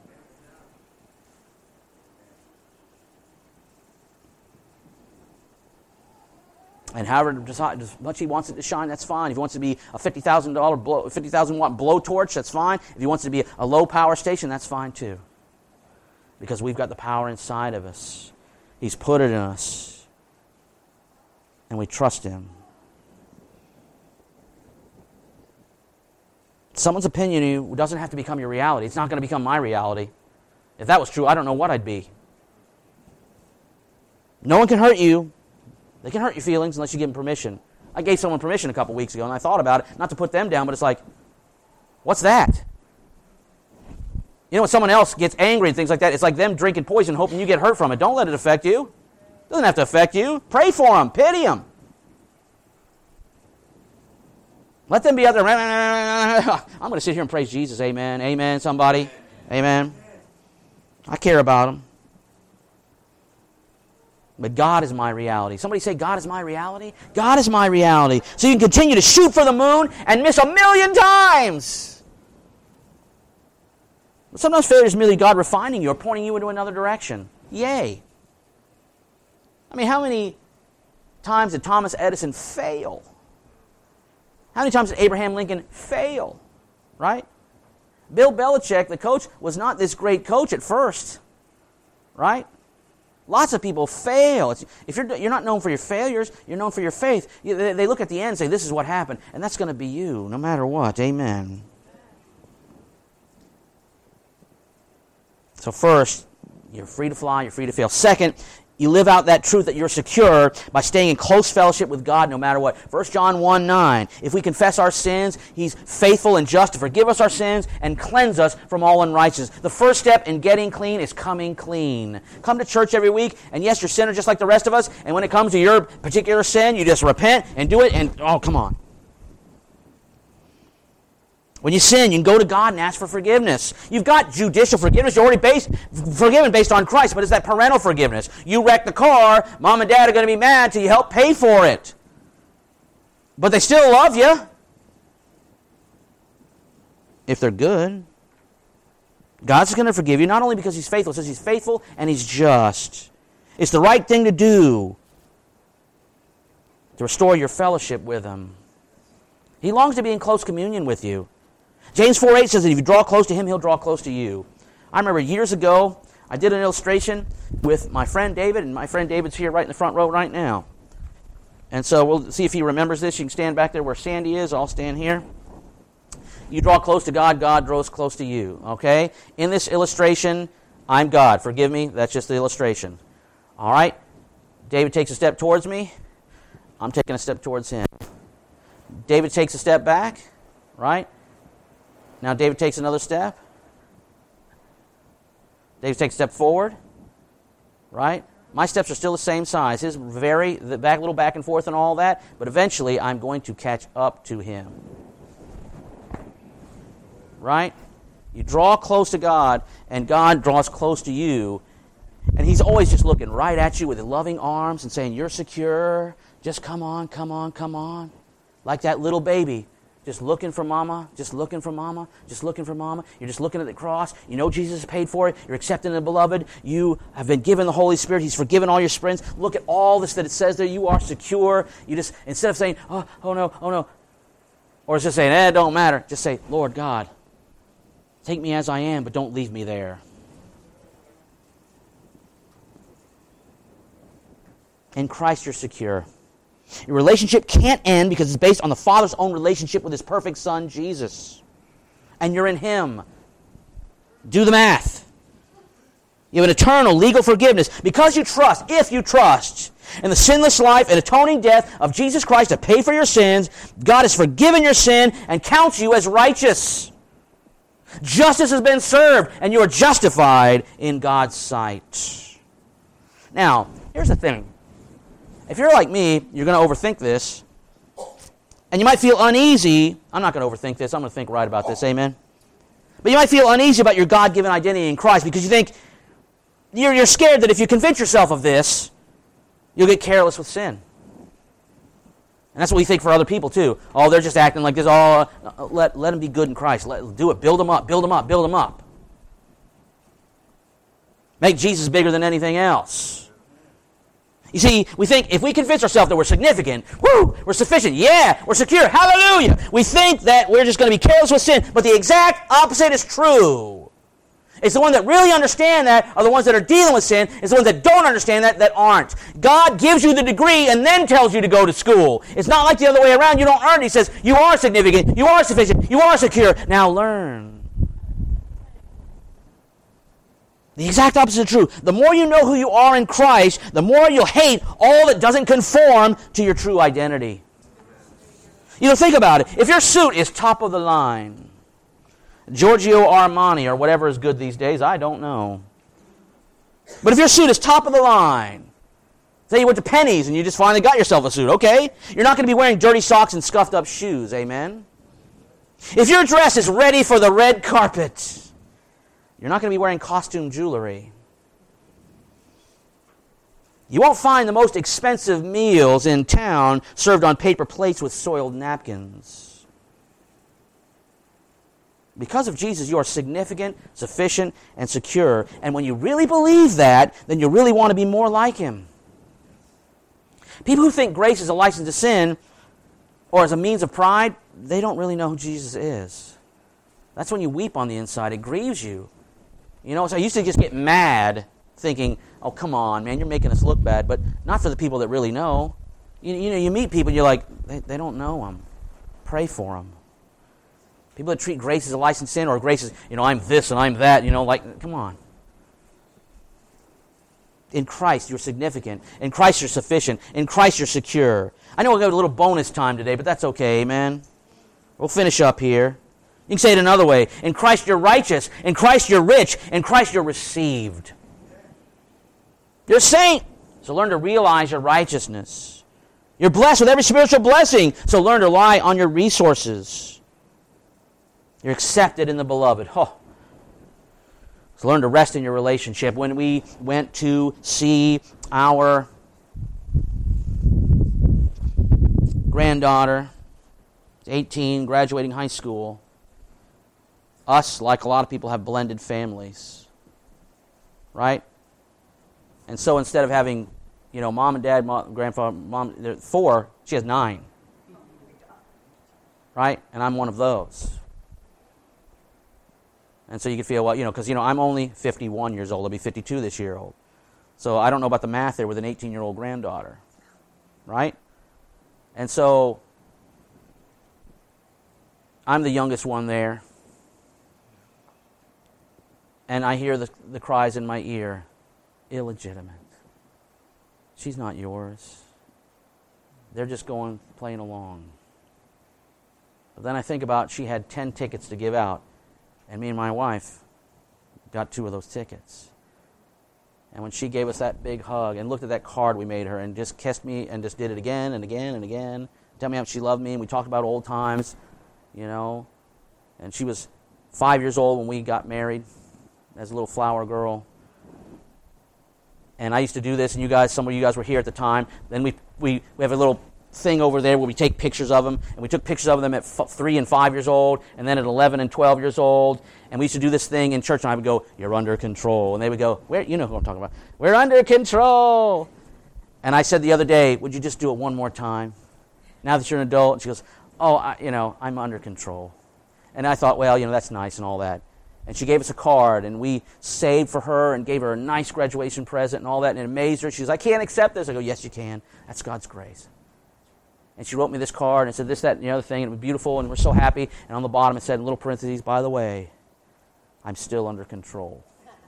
And however much He wants it to shine, that's fine. If He wants it to be a $50,000 50,000 watt blowtorch, that's fine. If He wants it to be a low power station, that's fine too. Because we've got the power inside of us. He's put it in us. And we trust Him. Someone's opinion of you doesn't have to become your reality. It's not going to become my reality. If that was true, I don't know what I'd be. No one can hurt you. They can hurt your feelings unless you give them permission. I gave someone permission a couple weeks ago, and I thought about it, not to put them down, but it's like, what's that? You know, when someone else gets angry and things like that, it's like them drinking poison hoping you get hurt from it. Don't let it affect you. It doesn't have to affect you. Pray for them. Pity them. Let them be out there. I'm going to sit here and praise Jesus. Amen. Amen, somebody. Amen. I care about them. But God is my reality. Somebody say, God is my reality? God is my reality. So you can continue to shoot for the moon and miss 1,000,000 times. But sometimes failure is merely God refining you or pointing you into another direction. Yay. I mean, how many times did Thomas Edison fail? How many times did Abraham Lincoln fail? Right? Bill Belichick, the coach, was not this great coach at first. Right? Lots of people fail. If you're not known for your failures, you're known for your faith. They look at the end and say, this is what happened. And that's going to be you, no matter what. Amen. So first, you're free to fly, you're free to fail. Second, you live out that truth that you're secure by staying in close fellowship with God no matter what. 1 John 1:9, if we confess our sins, He's faithful and just to forgive us our sins and cleanse us from all unrighteousness. The first step in getting clean is coming clean. Come to church every week, and yes, you're a sinner just like the rest of us, and when it comes to your particular sin, you just repent and do it, and oh, come on. When you sin, you can go to God and ask for forgiveness. You've got judicial forgiveness. You're already forgiven based on Christ, but it's that parental forgiveness. You wreck the car, mom and dad are going to be mad till you help pay for it. But they still love you. If they're good. God's going to forgive you, not only because He's faithful. It says He's faithful and He's just. It's the right thing to do to restore your fellowship with Him. He longs to be in close communion with you. James 4:8 says that if you draw close to Him, He'll draw close to you. I remember years ago, I did an illustration with my friend David, and my friend David's here right in the front row right now. And so we'll see if he remembers this. You can stand back there where Sandy is. I'll stand here. You draw close to God, God draws close to you. Okay? In this illustration, I'm God. Forgive me, that's just the illustration. All right? David takes a step towards me. I'm taking a step towards him. David takes a step back, right? Now David takes another step. David takes a step forward, right? My steps are still the same size. His vary, the back, little back and forth and all that, but eventually I'm going to catch up to him. Right? You draw close to God, and God draws close to you, and He's always just looking right at you with His loving arms and saying, you're secure. Just come on, come on, come on. Like that little baby, just looking for mama, just looking for mama, just looking for mama. You're just looking at the cross. You know Jesus has paid for it. You're accepting the beloved. You have been given the Holy Spirit. He's forgiven all your sins. Look at all this that it says there. You are secure. You just, instead of saying, oh no, or just saying, it don't matter, just say, Lord God, take me as I am, but don't leave me there. In Christ you're secure. Your relationship can't end because it's based on the Father's own relationship with His perfect Son, Jesus. And you're in Him. Do the math. You have an eternal legal forgiveness because you trust, if you trust, in the sinless life and atoning death of Jesus Christ to pay for your sins. God has forgiven your sin and counts you as righteous. Justice has been served and you are justified in God's sight. Now, here's the thing. If you're like me, you're going to overthink this. And you might feel uneasy. I'm not going to overthink this. I'm going to think right about this. Amen? But you might feel uneasy about your God-given identity in Christ because you think, you're scared that if you convince yourself of this, you'll get careless with sin. And that's what we think for other people too. Oh, they're just acting like this. Oh, let them be good in Christ. Do it. Build them up. Build them up. Build them up. Make Jesus bigger than anything else. You see, we think if we convince ourselves that we're significant, we're sufficient, yeah, we're secure, hallelujah. We think that we're just going to be careless with sin, but the exact opposite is true. It's the ones that really understand that are the ones that are dealing with sin. It's the ones that don't understand that aren't. God gives you the degree and then tells you to go to school. It's not like the other way around. You don't earn it. He says, you are significant, you are sufficient, you are secure. Now learn. The exact opposite is true. The more you know who you are in Christ, the more you'll hate all that doesn't conform to your true identity. You know, think about it. If your suit is top of the line, Giorgio Armani or whatever is good these days. I don't know. But if your suit is top of the line, say you went to Penny's and you just finally got yourself a suit, okay? You're not going to be wearing dirty socks and scuffed up shoes, amen? If your dress is ready for the red carpet, you're not going to be wearing costume jewelry. You won't find the most expensive meals in town served on paper plates with soiled napkins. Because of Jesus, you are significant, sufficient, and secure. And when you really believe that, then you really want to be more like Him. People who think grace is a license to sin or as a means of pride, they don't really know who Jesus is. That's when you weep on the inside. It grieves you. You know, so I used to just get mad thinking, oh, come on, man, you're making us look bad. But not for the people that really know. You know, you meet people and you're like, they don't know Him. Pray for them. People that treat grace as a license to sin or grace as, I'm this and I'm that, come on. In Christ, you're significant. In Christ, you're sufficient. In Christ, you're secure. I know we'll get a little bonus time today, but that's okay, amen? We'll finish up here. You can say it another way. In Christ, you're righteous. In Christ, you're rich. In Christ, you're received. You're a saint, so learn to realize your righteousness. You're blessed with every spiritual blessing, so learn to rely on your resources. You're accepted in the beloved. So learn to rest in your relationship. When we went to see our granddaughter, 18, graduating high school, us, like a lot of people, have blended families. Right? And so instead of having, mom and dad, grandfather, mom, 4, she has 9. Right? And I'm one of those. And so you can feel, because, I'm only 51 years old. I'll be 52 this year old. So I don't know about the math there with an 18-year-old granddaughter. Right? And so I'm the youngest one there. And I hear the cries in my ear, illegitimate. She's not yours. They're just playing along. But then I think about she had 10 tickets to give out. And me and my wife got 2 of those tickets. And when she gave us that big hug and looked at that card we made her and just kissed me and just did it again and again and again, tell me how much she loved me, and we talked about old times, And she was 5 years old when we got married as a little flower girl. And I used to do this, and some of you guys were here at the time. Then we have a little thing over there where we take pictures of them, and we took pictures of them at 3 and 5 years old, and then at 11 and 12 years old, and we used to do this thing in church, and I would go, "You're under control," and they would go, "Where? You know who I'm talking about. We're under control." And I said the other day, "Would you just do it one more time? Now that you're an adult?" And she goes, "Oh, I'm under control." And I thought, well, that's nice and all that. And she gave us a card, and we saved for her and gave her a nice graduation present and all that, and it amazed her. She goes, "I can't accept this." I go, "Yes, you can. That's God's grace." And she wrote me this card and said this, that, and the other thing, and it was beautiful, and we're so happy. And on the bottom it said in little parentheses, "By the way, I'm still under control."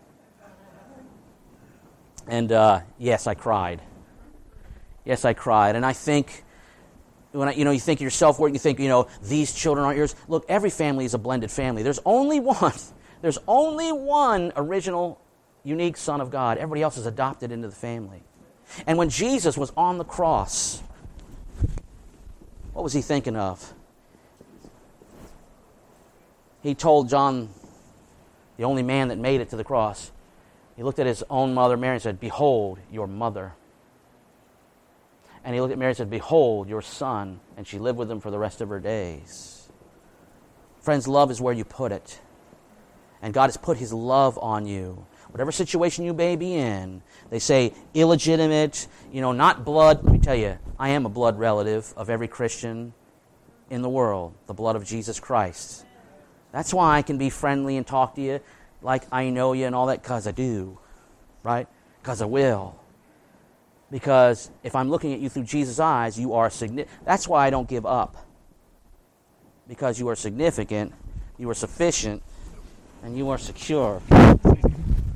And yes, I cried. Yes, I cried. And I think, when you think of yourself, you think, these children aren't yours. Look, every family is a blended family. There's only one. There's only one original, unique Son of God. Everybody else is adopted into the family. And when Jesus was on the cross, what was He thinking of? He told John, the only man that made it to the cross, he looked at his own mother, Mary, and said, "Behold, your mother." And he looked at Mary and said, "Behold, your son." And she lived with him for the rest of her days. Friends, love is where you put it. And God has put His love on you. Whatever situation you may be in, they say illegitimate, not blood. Let me tell you, I am a blood relative of every Christian in the world, the blood of Jesus Christ. That's why I can be friendly and talk to you like I know you and all that, because I do, right? Because I will. Because if I'm looking at you through Jesus' eyes, you are significant. That's why I don't give up. Because you are significant, you are sufficient, and you are secure.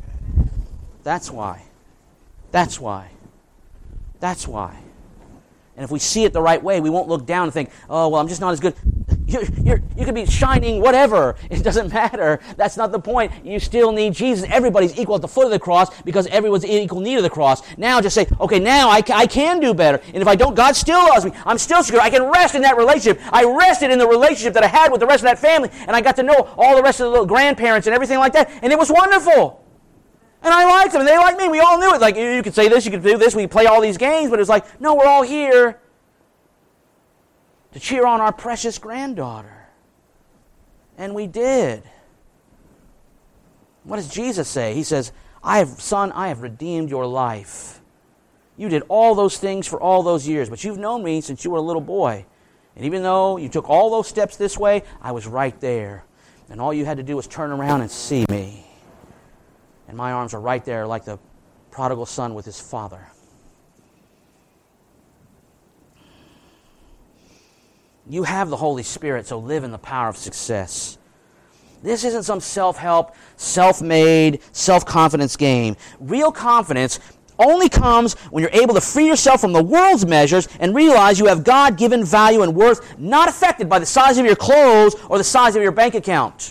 That's why. That's why. That's why. And if we see it the right way, we won't look down and think, oh, well, I'm just not as good. You could be shining whatever. It doesn't matter. That's not the point. You still need Jesus. Everybody's equal at the foot of the cross because everyone's in equal need of the cross. Now just say, okay, now I can do better. And if I don't, God still loves me. I'm still secure. I can rest in that relationship. I rested in the relationship that I had with the rest of that family, and I got to know all the rest of the little grandparents and everything like that, and it was wonderful. And I liked them, and they liked me. We all knew it. Like, you could say this, you could do this. We play all these games, but it was like, no, we're all here to cheer on our precious granddaughter. And we did. What does Jesus say? He says, Son, I have redeemed your life. You did all those things for all those years, but you've known me since you were a little boy. And even though you took all those steps this way, I was right there. And all you had to do was turn around and see me. And my arms are right there like the prodigal son with his father. You have the Holy Spirit, so live in the power of success. This isn't some self-help, self-made, self-confidence game. Real confidence only comes when you're able to free yourself from the world's measures and realize you have God-given value and worth, not affected by the size of your clothes or the size of your bank account.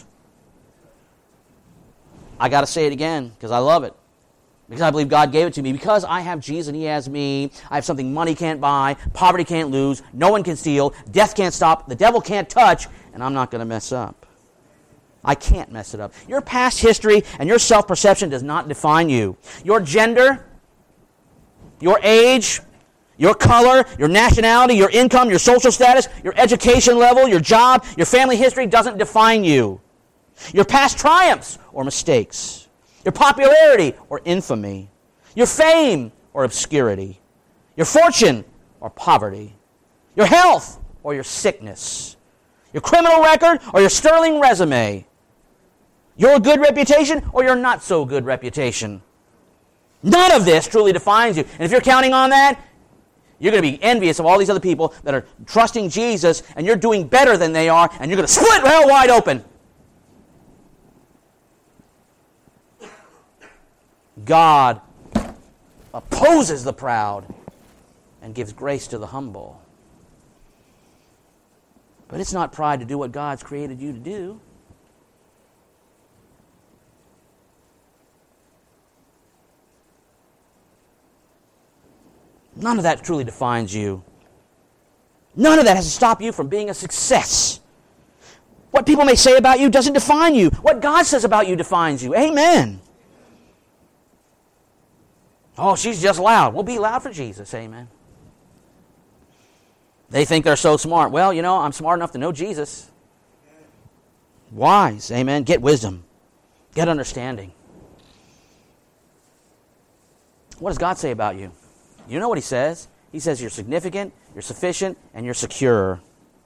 I got to say it again because I love it. Because I believe God gave it to me. Because I have Jesus and He has me. I have something money can't buy, poverty can't lose, no one can steal, death can't stop, the devil can't touch, and I'm not going to mess up. I can't mess it up. Your past history and your self-perception does not define you. Your gender, your age, your color, your nationality, your income, your social status, your education level, your job, your family history doesn't define you. Your past triumphs or mistakes, your popularity or infamy, your fame or obscurity, your fortune or poverty, your health or your sickness, your criminal record or your sterling resume, your good reputation or your not so good reputation. None of this truly defines you. And if you're counting on that, you're going to be envious of all these other people that are trusting Jesus, and you're doing better than they are, and you're going to split hell wide open. God opposes the proud and gives grace to the humble. But it's not pride to do what God's created you to do. None of that truly defines you. None of that has to stop you from being a success. What people may say about you doesn't define you. What God says about you defines you. Amen. Oh, she's just loud. Well, be loud for Jesus. Amen. They think they're so smart. Well, I'm smart enough to know Jesus. Wise. Amen. Get wisdom. Get understanding. What does God say about you? You know what He says? He says you're significant, you're sufficient, and you're secure.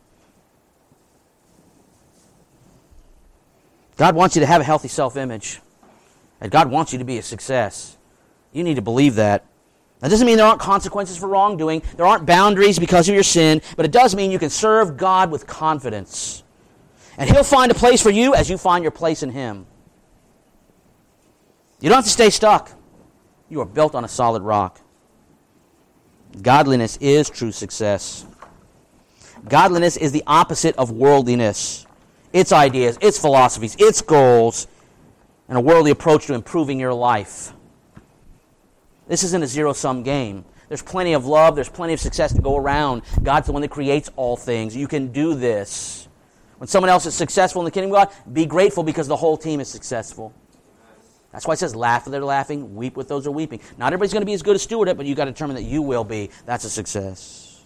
God wants you to have a healthy self-image. And God wants you to be a success. You need to believe that. That doesn't mean there aren't consequences for wrongdoing. There aren't boundaries because of your sin. But it does mean you can serve God with confidence. And He'll find a place for you as you find your place in Him. You don't have to stay stuck. You are built on a solid rock. Godliness is true success. Godliness is the opposite of worldliness. Its ideas, its philosophies, its goals, and a worldly approach to improving your life. This isn't a zero-sum game. There's plenty of love. There's plenty of success to go around. God's the one that creates all things. You can do this. When someone else is successful in the kingdom of God, be grateful because the whole team is successful. That's why it says, laugh if they're laughing, weep with those who are weeping. Not everybody's going to be as good a steward, but you've got to determine that you will be. That's a success.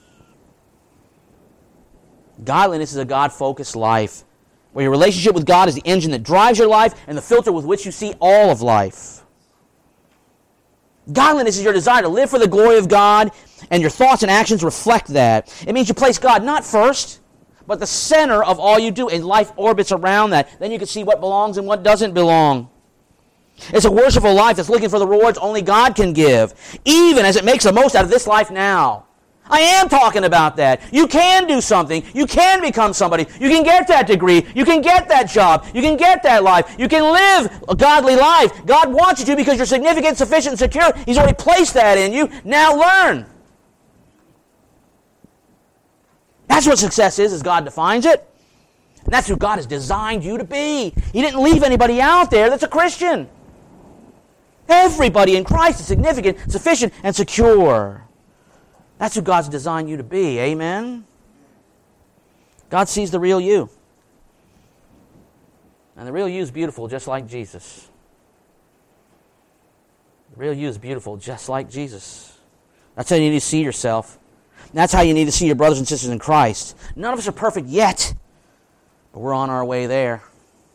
Godliness is a God-focused life, where your relationship with God is the engine that drives your life and the filter with which you see all of life. Godliness is your desire to live for the glory of God, and your thoughts and actions reflect that. It means you place God not first, but the center of all you do, and life orbits around that. Then you can see what belongs and what doesn't belong. It's a worshipful life that's looking for the rewards only God can give, even as it makes the most out of this life now. I am talking about that. You can do something. You can become somebody. You can get that degree. You can get that job. You can get that life. You can live a godly life. God wants you to because you're significant, sufficient, secure. He's already placed that in you. Now learn. That's what success is as God defines it. And that's who God has designed you to be. He didn't leave anybody out there that's a Christian. Everybody in Christ is significant, sufficient, and secure. That's who God's designed you to be. Amen? God sees the real you. And the real you is beautiful, just like Jesus. The real you is beautiful, just like Jesus. That's how you need to see yourself. And that's how you need to see your brothers and sisters in Christ. None of us are perfect yet, but we're on our way there.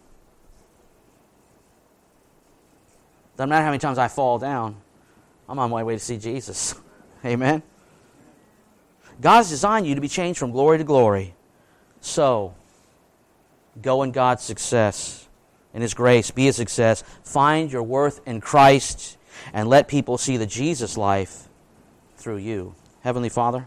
Doesn't matter how many times I fall down, I'm on my way to see Jesus. Amen? God has designed you to be changed from glory to glory. So, go in God's success, in His grace, be a success. Find your worth in Christ, and let people see the Jesus life through you. Heavenly Father,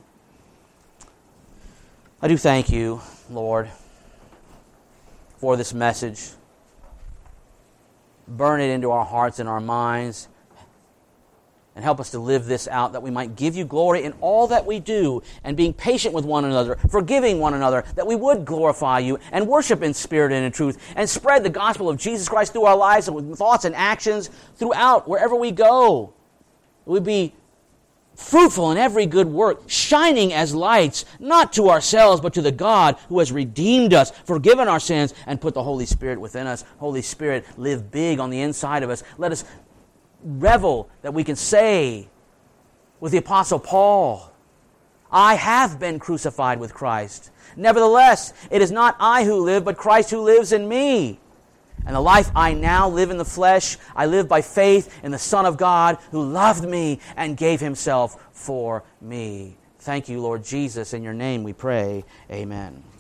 I do thank you, Lord, for this message. Burn it into our hearts and our minds, and help us to live this out, that we might give you glory in all that we do, and being patient with one another, forgiving one another, that we would glorify you and worship in spirit and in truth, and spread the gospel of Jesus Christ through our lives and with thoughts and actions throughout, wherever we go. We'd be fruitful in every good work, shining as lights, not to ourselves, but to the God who has redeemed us, forgiven our sins, and put the Holy Spirit within us. Holy Spirit, live big on the inside of us. Let us revel that we can say with the Apostle Paul, I have been crucified with Christ. Nevertheless, it is not I who live, but Christ who lives in me. And the life I now live in the flesh, I live by faith in the Son of God who loved me and gave Himself for me. Thank you, Lord Jesus. In your name we pray. Amen.